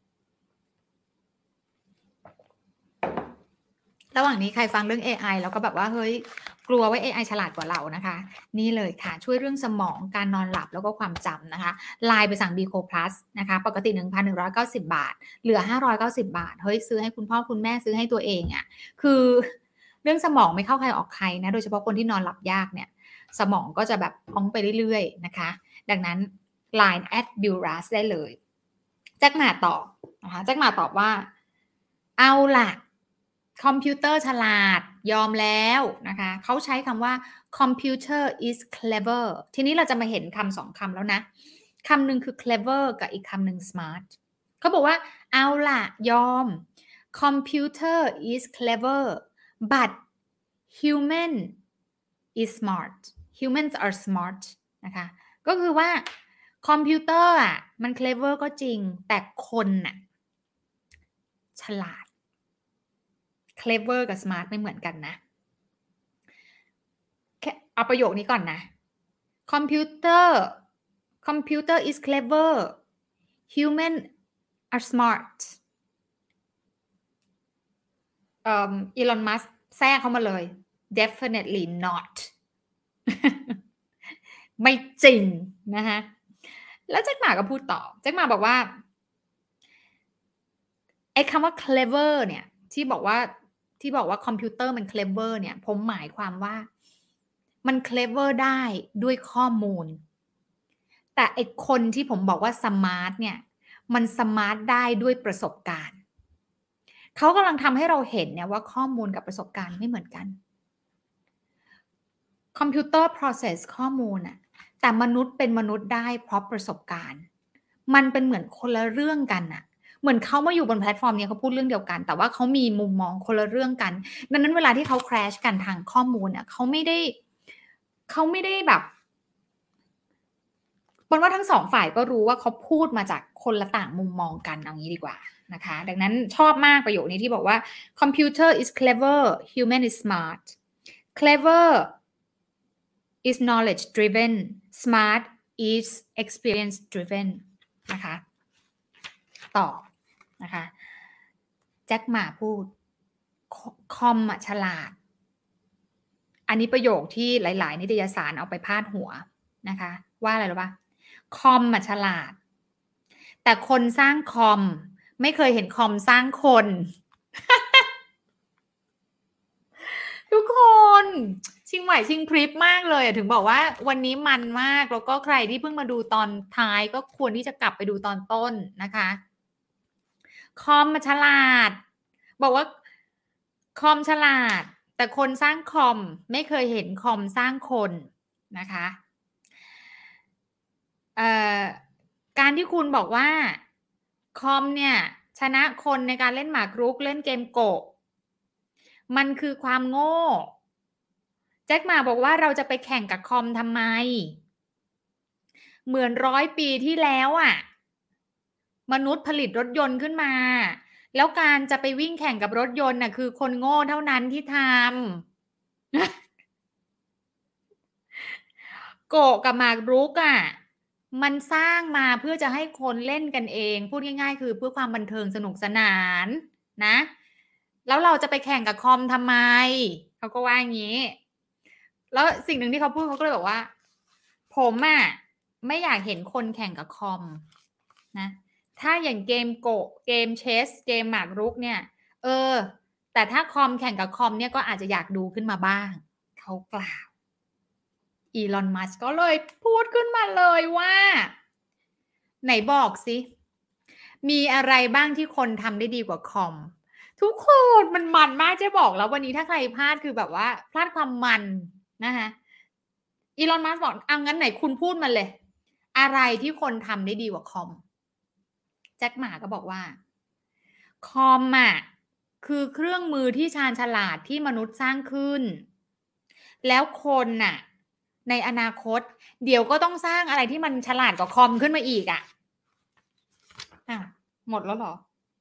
ระหว่างนี้ใครฟังเรื่อง เอ ไอ แล้วก็แบบว่าเฮ้ยกลัวว่า เอ ไอ ฉลาดกว่าเรานะคะนี่เลยค่ะช่วยเรื่องสมองการนอนหลับแล้วก็ความจำนะคะไลน์ไปสั่ง บี โค Plus นะคะปกติ หนึ่งพันหนึ่งร้อยเก้าสิบ บาทเหลือห้าร้อยเก้าสิบบาทเฮ้ยซื้อให้คุณพ่อคุณแม่ซื้อให้ตัวเองอ่ะคือเรื่องสมองไม่เข้าใครออกใครนะโดยเฉพาะคนที่นอนหลับยากเนี่ยสมองก็จะแบบพ้องไปเรื่อยๆนะคะดังนั้น ไลน์ แอท บิลรัส ได้เลยแจ็คหม่าตอบนะคะแจ็คหม่าตอบว่าเอาล่ะคอมพิวเตอร์ฉลาดยอมแล้วนะคะเขาใช้คำว่า computer is clever ทีนี้เราจะมาเห็นคำสองคำแล้วนะคำหนึ่งคือ clever กับอีกคำหนึ่ง smart เขาบอกว่าเอาล่ะยอม computer is clever but human is smart humans are smart นะคะก็คือว่าคอมพิวเตอร์อ่ะมัน clever ก็จริงแต่คนน่ะฉลาด clever กับ smart ไม่เหมือนกันนะแค่เอาประโยคนี้ก่อนนะ computer computer is clever human are smart เอ่ออีลอนมัสก์แทรกเข้ามาเลย definitely not ไม่จริงนะคะแล้วแจ็คหมาก็พูดต่อแจ็คหมาบอกว่าไอ้คำว่า clever เนี่ยที่บอกว่าที่บอกว่าคอมพิวเตอร์มัน clever เนี่ยผมหมายความว่ามัน clever ได้ด้วยข้อมูลแต่ไอ้คนที่ผมบอกว่า smart เนี่ยมัน smart ได้ด้วยประสบการณ์เขากำลังทำให้เราเห็นเนี่ยว่าข้อมูลกับประสบการณ์ไม่เหมือนกันคอมพิวเตอร์ process ข้อมูลอะแต่มนุษย์เป็นมนุษย์ได้เพราะประสบการณ์มันเป็นเหมือนคนละเรื่องกันอะเหมือนเขามาอยู่บนแพลตฟอร์มนี้เขาพูดเรื่องเดียวกันแต่ว่าเขามีมุมมองคนละเรื่องกันดังนั้นเวลาที่เขา crash กันทางข้อมูลอะเขาไม่ได้เขาไม่ได้แบบบนว่าทั้งสองฝ่ายก็รู้ว่าเขาพูดมาจากคนละต่างมุมมองกันเอางี้ดีกว่านะคะดังนั้นชอบมากประโยคนี้ที่บอกว่า computer is clever human is smart clever is knowledge driven smart is experience driven นะคะต่อนะคะแจ็คหม่าพูดคอมอะฉลาดอันนี้ประโยคที่หลายๆนิตยสารเอาไปพาดหัวนะคะว่าอะไรรู้ป่ะคอมอะฉลาดแต่คนสร้างคอมไม่เคยเห็นคอมสร้างคน ทุกคนชิงไหวชิงพริบมากเลยถึงบอกว่าวันนี้มันมากแล้วก็ใครที่เพิ่งมาดูตอนท้ายก็ควรที่จะกลับไปดูตอนต้นนะคะคอมมันฉลาดบอกว่าคอมฉลาดแต่คนสร้างคอมไม่เคยเห็นคอมสร้างคนนะคะเอ่อการที่คุณบอกว่าคอมเนี่ยชนะคนในการเล่นหมากรุกเล่นเกมโกะมันคือความโง่แจ็คหม่าบอกว่าเราจะไปแข่งกับคอมทำไมเหมือนร้อยปีที่แล้วอ่ะมนุษย์ผลิตรถยนต์ขึ้นมาแล้วการจะไปวิ่งแข่งกับรถยนต์น่ะคือคนโง่เท่านั้นที่ทำโกะกับหมากรุกอ่ะมันสร้างมาเพื่อจะให้คนเล่นกันเองพูดง่ายๆคือเพื่อความบันเทิงสนุกสนานนะแล้วเราจะไปแข่งกับคอมทำไมเขาก็ว่าอย่างนี้แล้วสิ่งหนึ่งที่เขาพูดเขาก็เลยบอกว่าผมอ่ะไม่อยากเห็นคนแข่งกับคอมนะถ้าอย่างเกมโกะเกมเชสเกมหมากรุกเนี่ยเออแต่ถ้าคอมแข่งกับคอมเนี่ยก็อาจจะอยากดูขึ้นมาบ้างเขากล่าวอีลอนมัสก์ก็เลยพูดขึ้นมาเลยว่าไหนบอกสิมีอะไรบ้างที่คนทำได้ดีกว่าคอมทุกคนมันมันมากจะบอกแล้ววันนี้ถ้าใครพลาดคือแบบว่าพลาดความมันนะคะอีลอนมัสก์บอกเอางั้นไหนคุณพูดมาเลยอะไรที่คนทำได้ดีกว่าคอมแจ็คหม่าก็บอกว่าคอมอ่ะคือเครื่องมือที่ชาญฉลาดที่มนุษย์สร้างขึ้นแล้วคนน่ะในอนาคตเดี๋ยวก็ต้องสร้างอะไรที่มันฉลาดกว่าคอมขึ้นมาอีกอ่ะอ่ะหมดแล้วเหรอ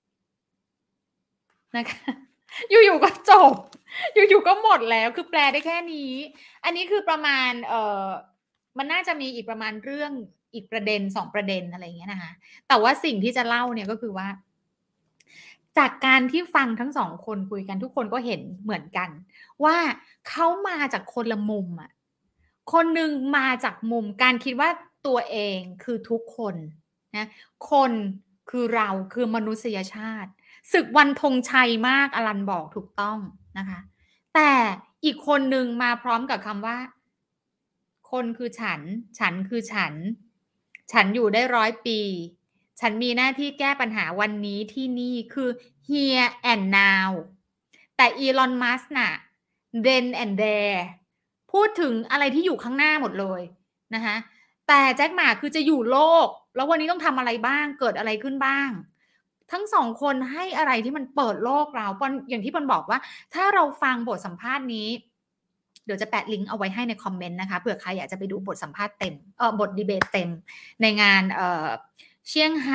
นะคะอยู่ๆก็จบอยู่ๆก็หมดแล้วคือแปลได้แค่นี้อันนี้คือประมาณเอ่อมันน่าจะมีอีกประมาณเรื่องอีกประเด็นสองประเด็นอะไรอย่างเงี้ยนะคะแต่ว่าสิ่งที่จะเล่าเนี่ยก็คือว่าจากการที่ฟังทั้งสองคนคุยกันทุกคนก็เห็นเหมือนกันว่าเขามาจากคนละมุมอ่ะคนหนึ่งมาจากมุมการคิดว่าตัวเองคือทุกคนนะคนคือเราคือมนุษยชาติศึกวันธงชัยมากอลันบอกถูกต้องนะคะแต่อีกคนหนึ่งมาพร้อมกับคำว่าคนคือฉันฉันคือฉันฉันอยู่ได้ร้อยปีฉันมีหน้าที่แก้ปัญหาวันนี้ที่นี่คือ here and now แต่อีลอนมัสก์น่ะ then and there พูดถึงอะไรที่อยู่ข้างหน้าหมดเลยนะคะแต่แจ็คหม่าคือจะอยู่โลกแล้ววันนี้ต้องทำอะไรบ้างเกิดอะไรขึ้นบ้างทั้งสองคนให้อะไรที่มันเปิดโลกเราปอนอย่างที่ปอนบอกว่าถ้าเราฟังบทสัมภาษณ์นี้เดี๋ยวจะแปะลิงก์เอาไว้ให้ในคอมเมนต์นะคะเผื่อใครอยากจะไปดูบทสัมภาษณ์เต็มเอ่อบทดีเบตเต็มในงานเอ่อเซี่ยงไฮ้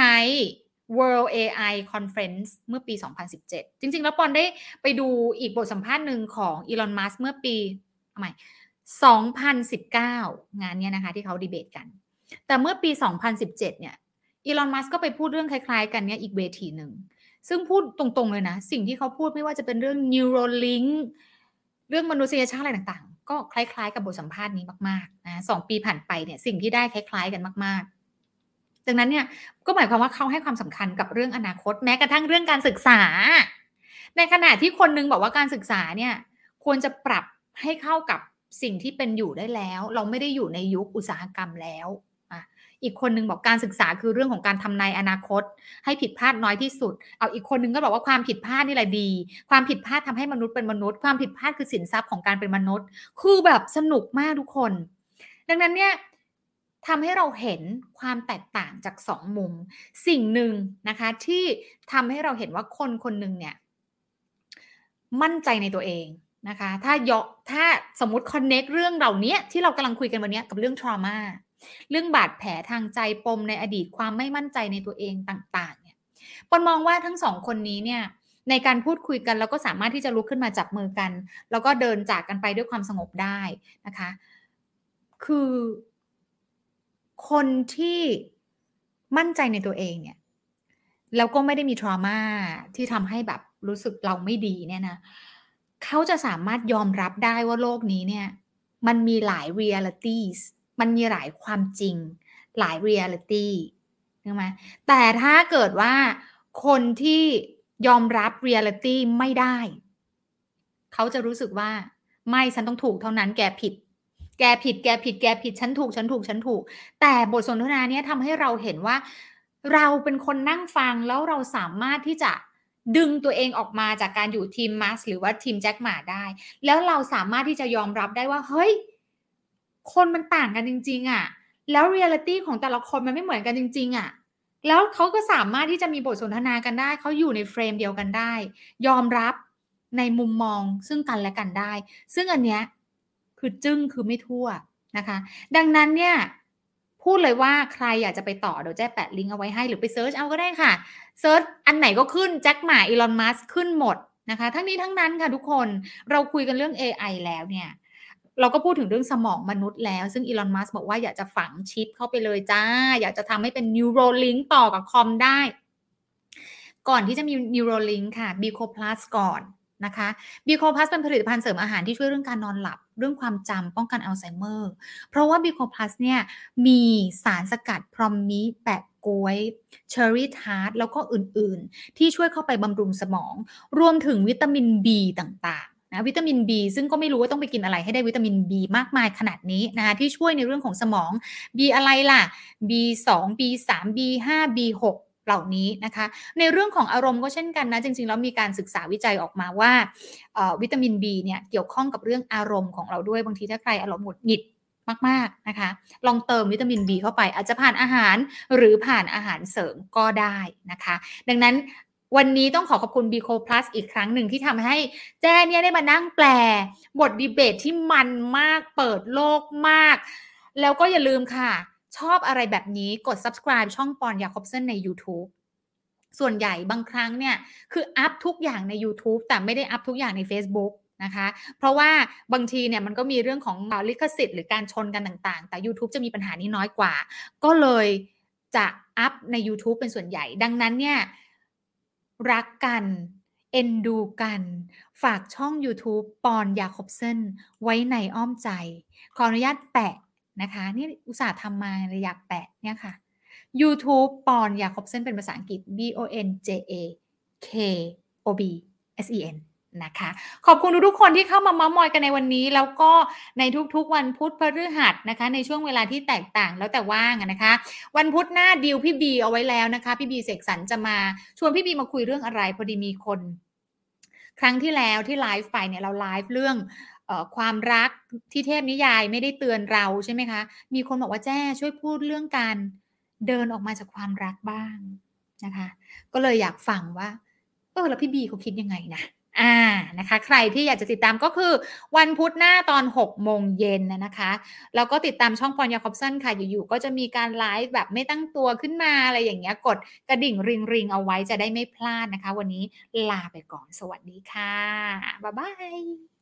World เอ ไอ Conference เมื่อปี สองพันสิบเจ็ด จริงๆแล้วปอนได้ไปดูอีกบทสัมภาษณ์หนึ่งของอีลอนมัสก์เมื่อปีทำไมสองพันสิบเก้างานเนี้ยนะคะที่เขาดีเบตกันแต่เมื่อปีสองพันสิบเจ็ดเนี่ยอีลอนมัสก์ก็ไปพูดเรื่องคล้ายๆกันเนี้ยอีกเวทีหนึ่งซึ่งพูดตรงๆเลยนะสิ่งที่เขาพูดไม่ว่าจะเป็นเรื่อง Neuralink เรื่องมนุษยชาติอะไรต่างๆก็คล้ายๆกับบทสัมภาษณ์นี้มากๆนะสองปีผ่านไปเนี่ยสิ่งที่ได้คล้ายๆกันมากๆดังนั้นเนี่ยก็หมายความว่าเขาให้ความสำคัญกับเรื่องอนาคตแม้กระทั่งเรื่องการศึกษาในขณะที่คนนึงบอกว่าการศึกษาเนี่ยควรจะปรับให้เข้ากับสิ่งที่เป็นอยู่ได้แล้วเราไม่ได้อยู่ในยุคอุตสาหกรรมแล้วอ่ะอีกคนนึงบอกการศึกษาคือเรื่องของการทำนายอนาคตให้ผิดพลาดน้อยที่สุดเอาอีกคนนึงก็บอกว่าความผิดพลาดนี่แหละดีความผิดพลาดทำให้มนุษย์เป็นมนุษย์ความผิดพลาดคือสินทรัพย์ของการเป็นมนุษย์คือแบบสนุกมากทุกคนดังนั้นเนี่ยทำให้เราเห็นความแตกต่างจากสองมุมสิ่งหนึ่งนะคะที่ทำให้เราเห็นว่าคนคนหนึ่งเนี่ยมั่นใจในตัวเองนะคะถ้ายกถ้าสมมุติ connect เรื่องเหล่านี้ที่เรากำลังคุยกันวันนี้กับเรื่อง trauma เรื่องบาดแผลทางใจปมในอดีตความไม่มั่นใจในตัวเองต่างๆเนี่ยปอนมองว่าทั้งสองคนนี้เนี่ยในการพูดคุยกันแล้วก็สามารถที่จะลุกขึ้นมาจับมือกันแล้วก็เดินจากกันไปด้วยความสงบได้นะคะคือคนที่มั่นใจในตัวเองเนี่ยแล้วก็ไม่ได้มี trauma ที่ทำให้แบบรู้สึกเราไม่ดีเนี่ยนะเขาจะสามารถยอมรับได้ว่าโลกนี้เนี่ยมันมีหลาย realities มันมีหลายความจริงหลาย reality ใช่ไหมแต่ถ้าเกิดว่าคนที่ยอมรับ reality ไม่ได้เขาจะรู้สึกว่าไม่ฉันต้องถูกเท่านั้นแกผิดแกผิดแกผิดแกผิดฉันถูกฉันถูกฉันถูกแต่บทสนทนาเนี้ยทำให้เราเห็นว่าเราเป็นคนนั่งฟังแล้วเราสามารถที่จะดึงตัวเองออกมาจากการอยู่ทีมมัสหรือว่าทีมแจ็คหม่าได้แล้วเราสามารถที่จะยอมรับได้ว่าเฮ้ยคนมันต่างกันจริงๆอะแล้วเรียลิตี้ของแต่ละคนมันไม่เหมือนกันจริงๆอะแล้วเขาก็สามารถที่จะมีบทสนทนากันได้เขาอยู่ในเฟรมเดียวกันได้ยอมรับในมุมมองซึ่งกันและกันได้ซึ่งอันเนี้ยคือจึ้งคือไม่ทั่วนะคะดังนั้นเนี่ยพูดเลยว่าใครอยากจะไปต่อเดี๋ยวแจ้แปะลิงก์เอาไว้ให้หรือไปเซิร์ชเอาก็ได้ค่ะเซิร์ชอันไหนก็ขึ้นแจ็คหม่าอีลอนมัสก์ขึ้นหมดนะคะทั้งนี้ทั้งนั้นค่ะทุกคนเราคุยกันเรื่อง เอ ไอ แล้วเนี่ยเราก็พูดถึงเรื่องสมองมนุษย์แล้วซึ่งอีลอนมัสก์บอกว่าอยากจะฝังชิปเข้าไปเลยจ้าอยากจะทำให้เป็น Neuralink ต่อกับคอมได้ก่อนที่จะมี Neuralink ค่ะ Bico Plus ก่อนนะคะ Bico Plus เป็นผลิตภัณฑ์เสริมอาหารที่ช่วยเรื่องการนอนหลับเรื่องความจำป้องกันอัลไซเมอร์เพราะว่า Bico Plus เนี่ยมีสารสกัดพรอมมิแปะก๊วยเชอร์รี่ทาร์ตแล้วก็อื่นๆที่ช่วยเข้าไปบำรุงสมองรวมถึงวิตามิน B ต่างๆนะวิตามิน B ซึ่งก็ไม่รู้ว่าต้องไปกินอะไรให้ได้วิตามิน B มากมายขนาดนี้นะคะที่ช่วยในเรื่องของสมอง B อะไรล่ะ บี สอง บี สาม บี ห้า บี หกเหล่านี้นะคะในเรื่องของอารมณ์ก็เช่นกันนะจริงๆแล้วมีการศึกษาวิจัยออกมาว่าวิตามิน B เนี่ยเกี่ยวข้องกับเรื่องอารมณ์ของเราด้วยบางทีถ้าใครอารมณ์หงุดหงิดมากๆนะคะลองเติมวิตามิน B เข้าไปอาจจะผ่านอาหารหรือผ่านอาหารเสริมก็ได้นะคะดังนั้นวันนี้ต้องขอขอบคุณ Bico Plus อีกครั้งหนึ่งที่ทำให้แจ้เนี่ยได้มานั่งแปลบทดีเบตที่มันมากเปิดโลกมากแล้วก็อย่าลืมค่ะชอบอะไรแบบนี้กด Subscribe ช่องปอนยาคอบเซ่นใน YouTube ส่วนใหญ่บางครั้งเนี่ยคืออัพทุกอย่างใน YouTube แต่ไม่ได้อัพทุกอย่างใน Facebook นะคะเพราะว่าบางทีเนี่ยมันก็มีเรื่องของลิขสิทธิ์หรือการชนกันต่างๆแต่ YouTube จะมีปัญหานี้น้อยกว่าก็เลยจะอัพใน YouTube เป็นส่วนใหญ่ดังนั้นเนี่ยรักกันเอ็นดูกันฝากช่อง YouTube ปอนยาคอบเซ่นไว้ในอ้อมใจขออนุญาตแปะนะคะนี่อุตส่าห์ทำมาเลยอยากแปะเนี่ยค่ะ YouTube ปอนยาคอบเซ่นเป็นภาษาอังกฤษ B O N J A K O B S E N นะคะขอบคุณทุกๆคนที่เข้ามาเม้ามอยกันในวันนี้แล้วก็ในทุกๆวันพุธพฤหัสนะคะในช่วงเวลาที่แตกต่างแล้วแต่ว่างนะคะวันพุธหน้าดีลพี่บีเอาไว้แล้วนะคะพี่บีเสกสรรจะมาชวนพี่บีมาคุยเรื่องอะไรพอดีมีคนครั้งที่แล้วที่ไลฟ์ไปเนี่ยเราไลฟ์เรื่องเอ่อความรักที่เทพนิยายไม่ได้เตือนเราใช่ไหมคะมีคนบอกว่าแจ้ช่วยพูดเรื่องการเดินออกมาจากความรักบ้างนะคะ ก็เลยอยากฟังว่า เออ แล้วพี่บีเขาคิดยังไงนะ อา นะคะ ใครที่อยากจะติดตามก็คือวันพุธหน้าตอน หก โมงเย็นอะนะคะ แล้วก็ติดตามช่อง Paul Jacobsen ค่ะ อยู่ ๆ ก็จะมีการไลฟ์แบบไม่ตั้งตัวขึ้นมา อะไรอย่างเงี้ย กดกระดิ่งริง ๆ เอาไว้จะได้ไม่พลาดนะคะ วันนี้ลาไปก่อน สวัสดีค่ะ บ๊ายบาย